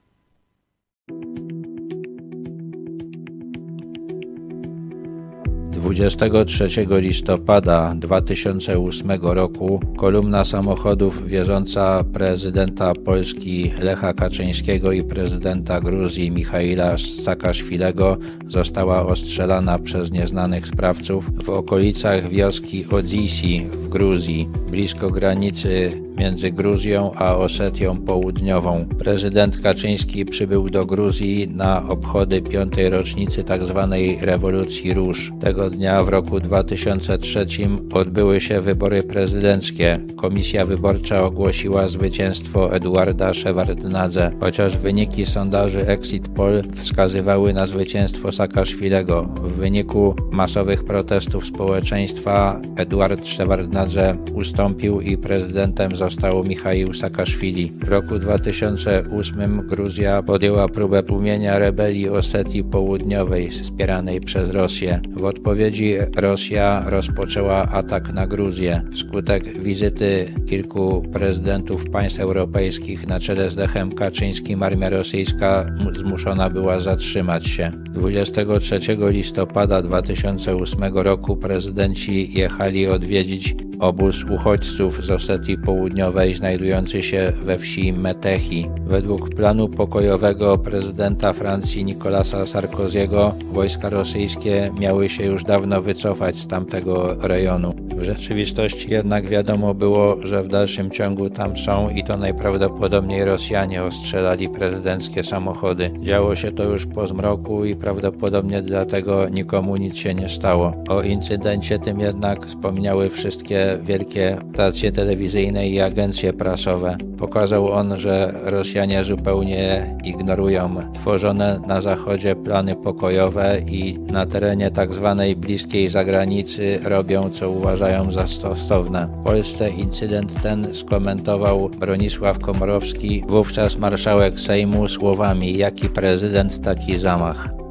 Speaker 6: 23 listopada 2008 roku kolumna samochodów wioząca prezydenta Polski Lecha Kaczyńskiego i prezydenta Gruzji Michaila Saakaszwilego została ostrzelana przez nieznanych sprawców w okolicach wioski Odzisi w Gruzji, blisko granicy między Gruzją a Osetią Południową. Prezydent Kaczyński przybył do Gruzji na obchody 5. rocznicy tzw. rewolucji róż. Tego dnia w roku 2003 odbyły się wybory prezydenckie. Komisja wyborcza ogłosiła zwycięstwo Eduarda Szewardnadze, chociaż wyniki sondaży Exit Poll wskazywały na zwycięstwo Saakaszwilego. W wyniku masowych protestów społeczeństwa Eduard Szewardnadze ustąpił i prezydentem został Michaił Saakaszwili. W roku 2008 Gruzja podjęła próbę tłumienia rebelii Osetii Południowej wspieranej przez Rosję. W odpowiedzi Rosja rozpoczęła atak na Gruzję. Wskutek wizyty kilku prezydentów państw europejskich na czele z Lechem Kaczyńskim armia rosyjska zmuszona była zatrzymać się. 23 listopada 2008 roku prezydenci jechali odwiedzić obóz uchodźców z Osetii Południowej znajdujący się we wsi Metechi. Według planu pokojowego prezydenta Francji Nicolasa Sarkoziego wojska rosyjskie miały się już dawno wycofać z tamtego rejonu. W W rzeczywistości jednak wiadomo było, że w dalszym ciągu tam są i to najprawdopodobniej Rosjanie ostrzelali prezydenckie samochody. Działo się to już po zmroku i prawdopodobnie dlatego nikomu nic się nie stało. O incydencie tym jednak wspomniały wszystkie wielkie stacje telewizyjne i agencje prasowe. Pokazał on, że Rosjanie zupełnie ignorują tworzone na Zachodzie plany pokojowe i na terenie tzw. bliskiej zagranicy robią, co uważają za stosowne. W Polsce incydent ten skomentował Bronisław Komorowski, wówczas marszałek Sejmu, słowami: jaki prezydent, taki zamach.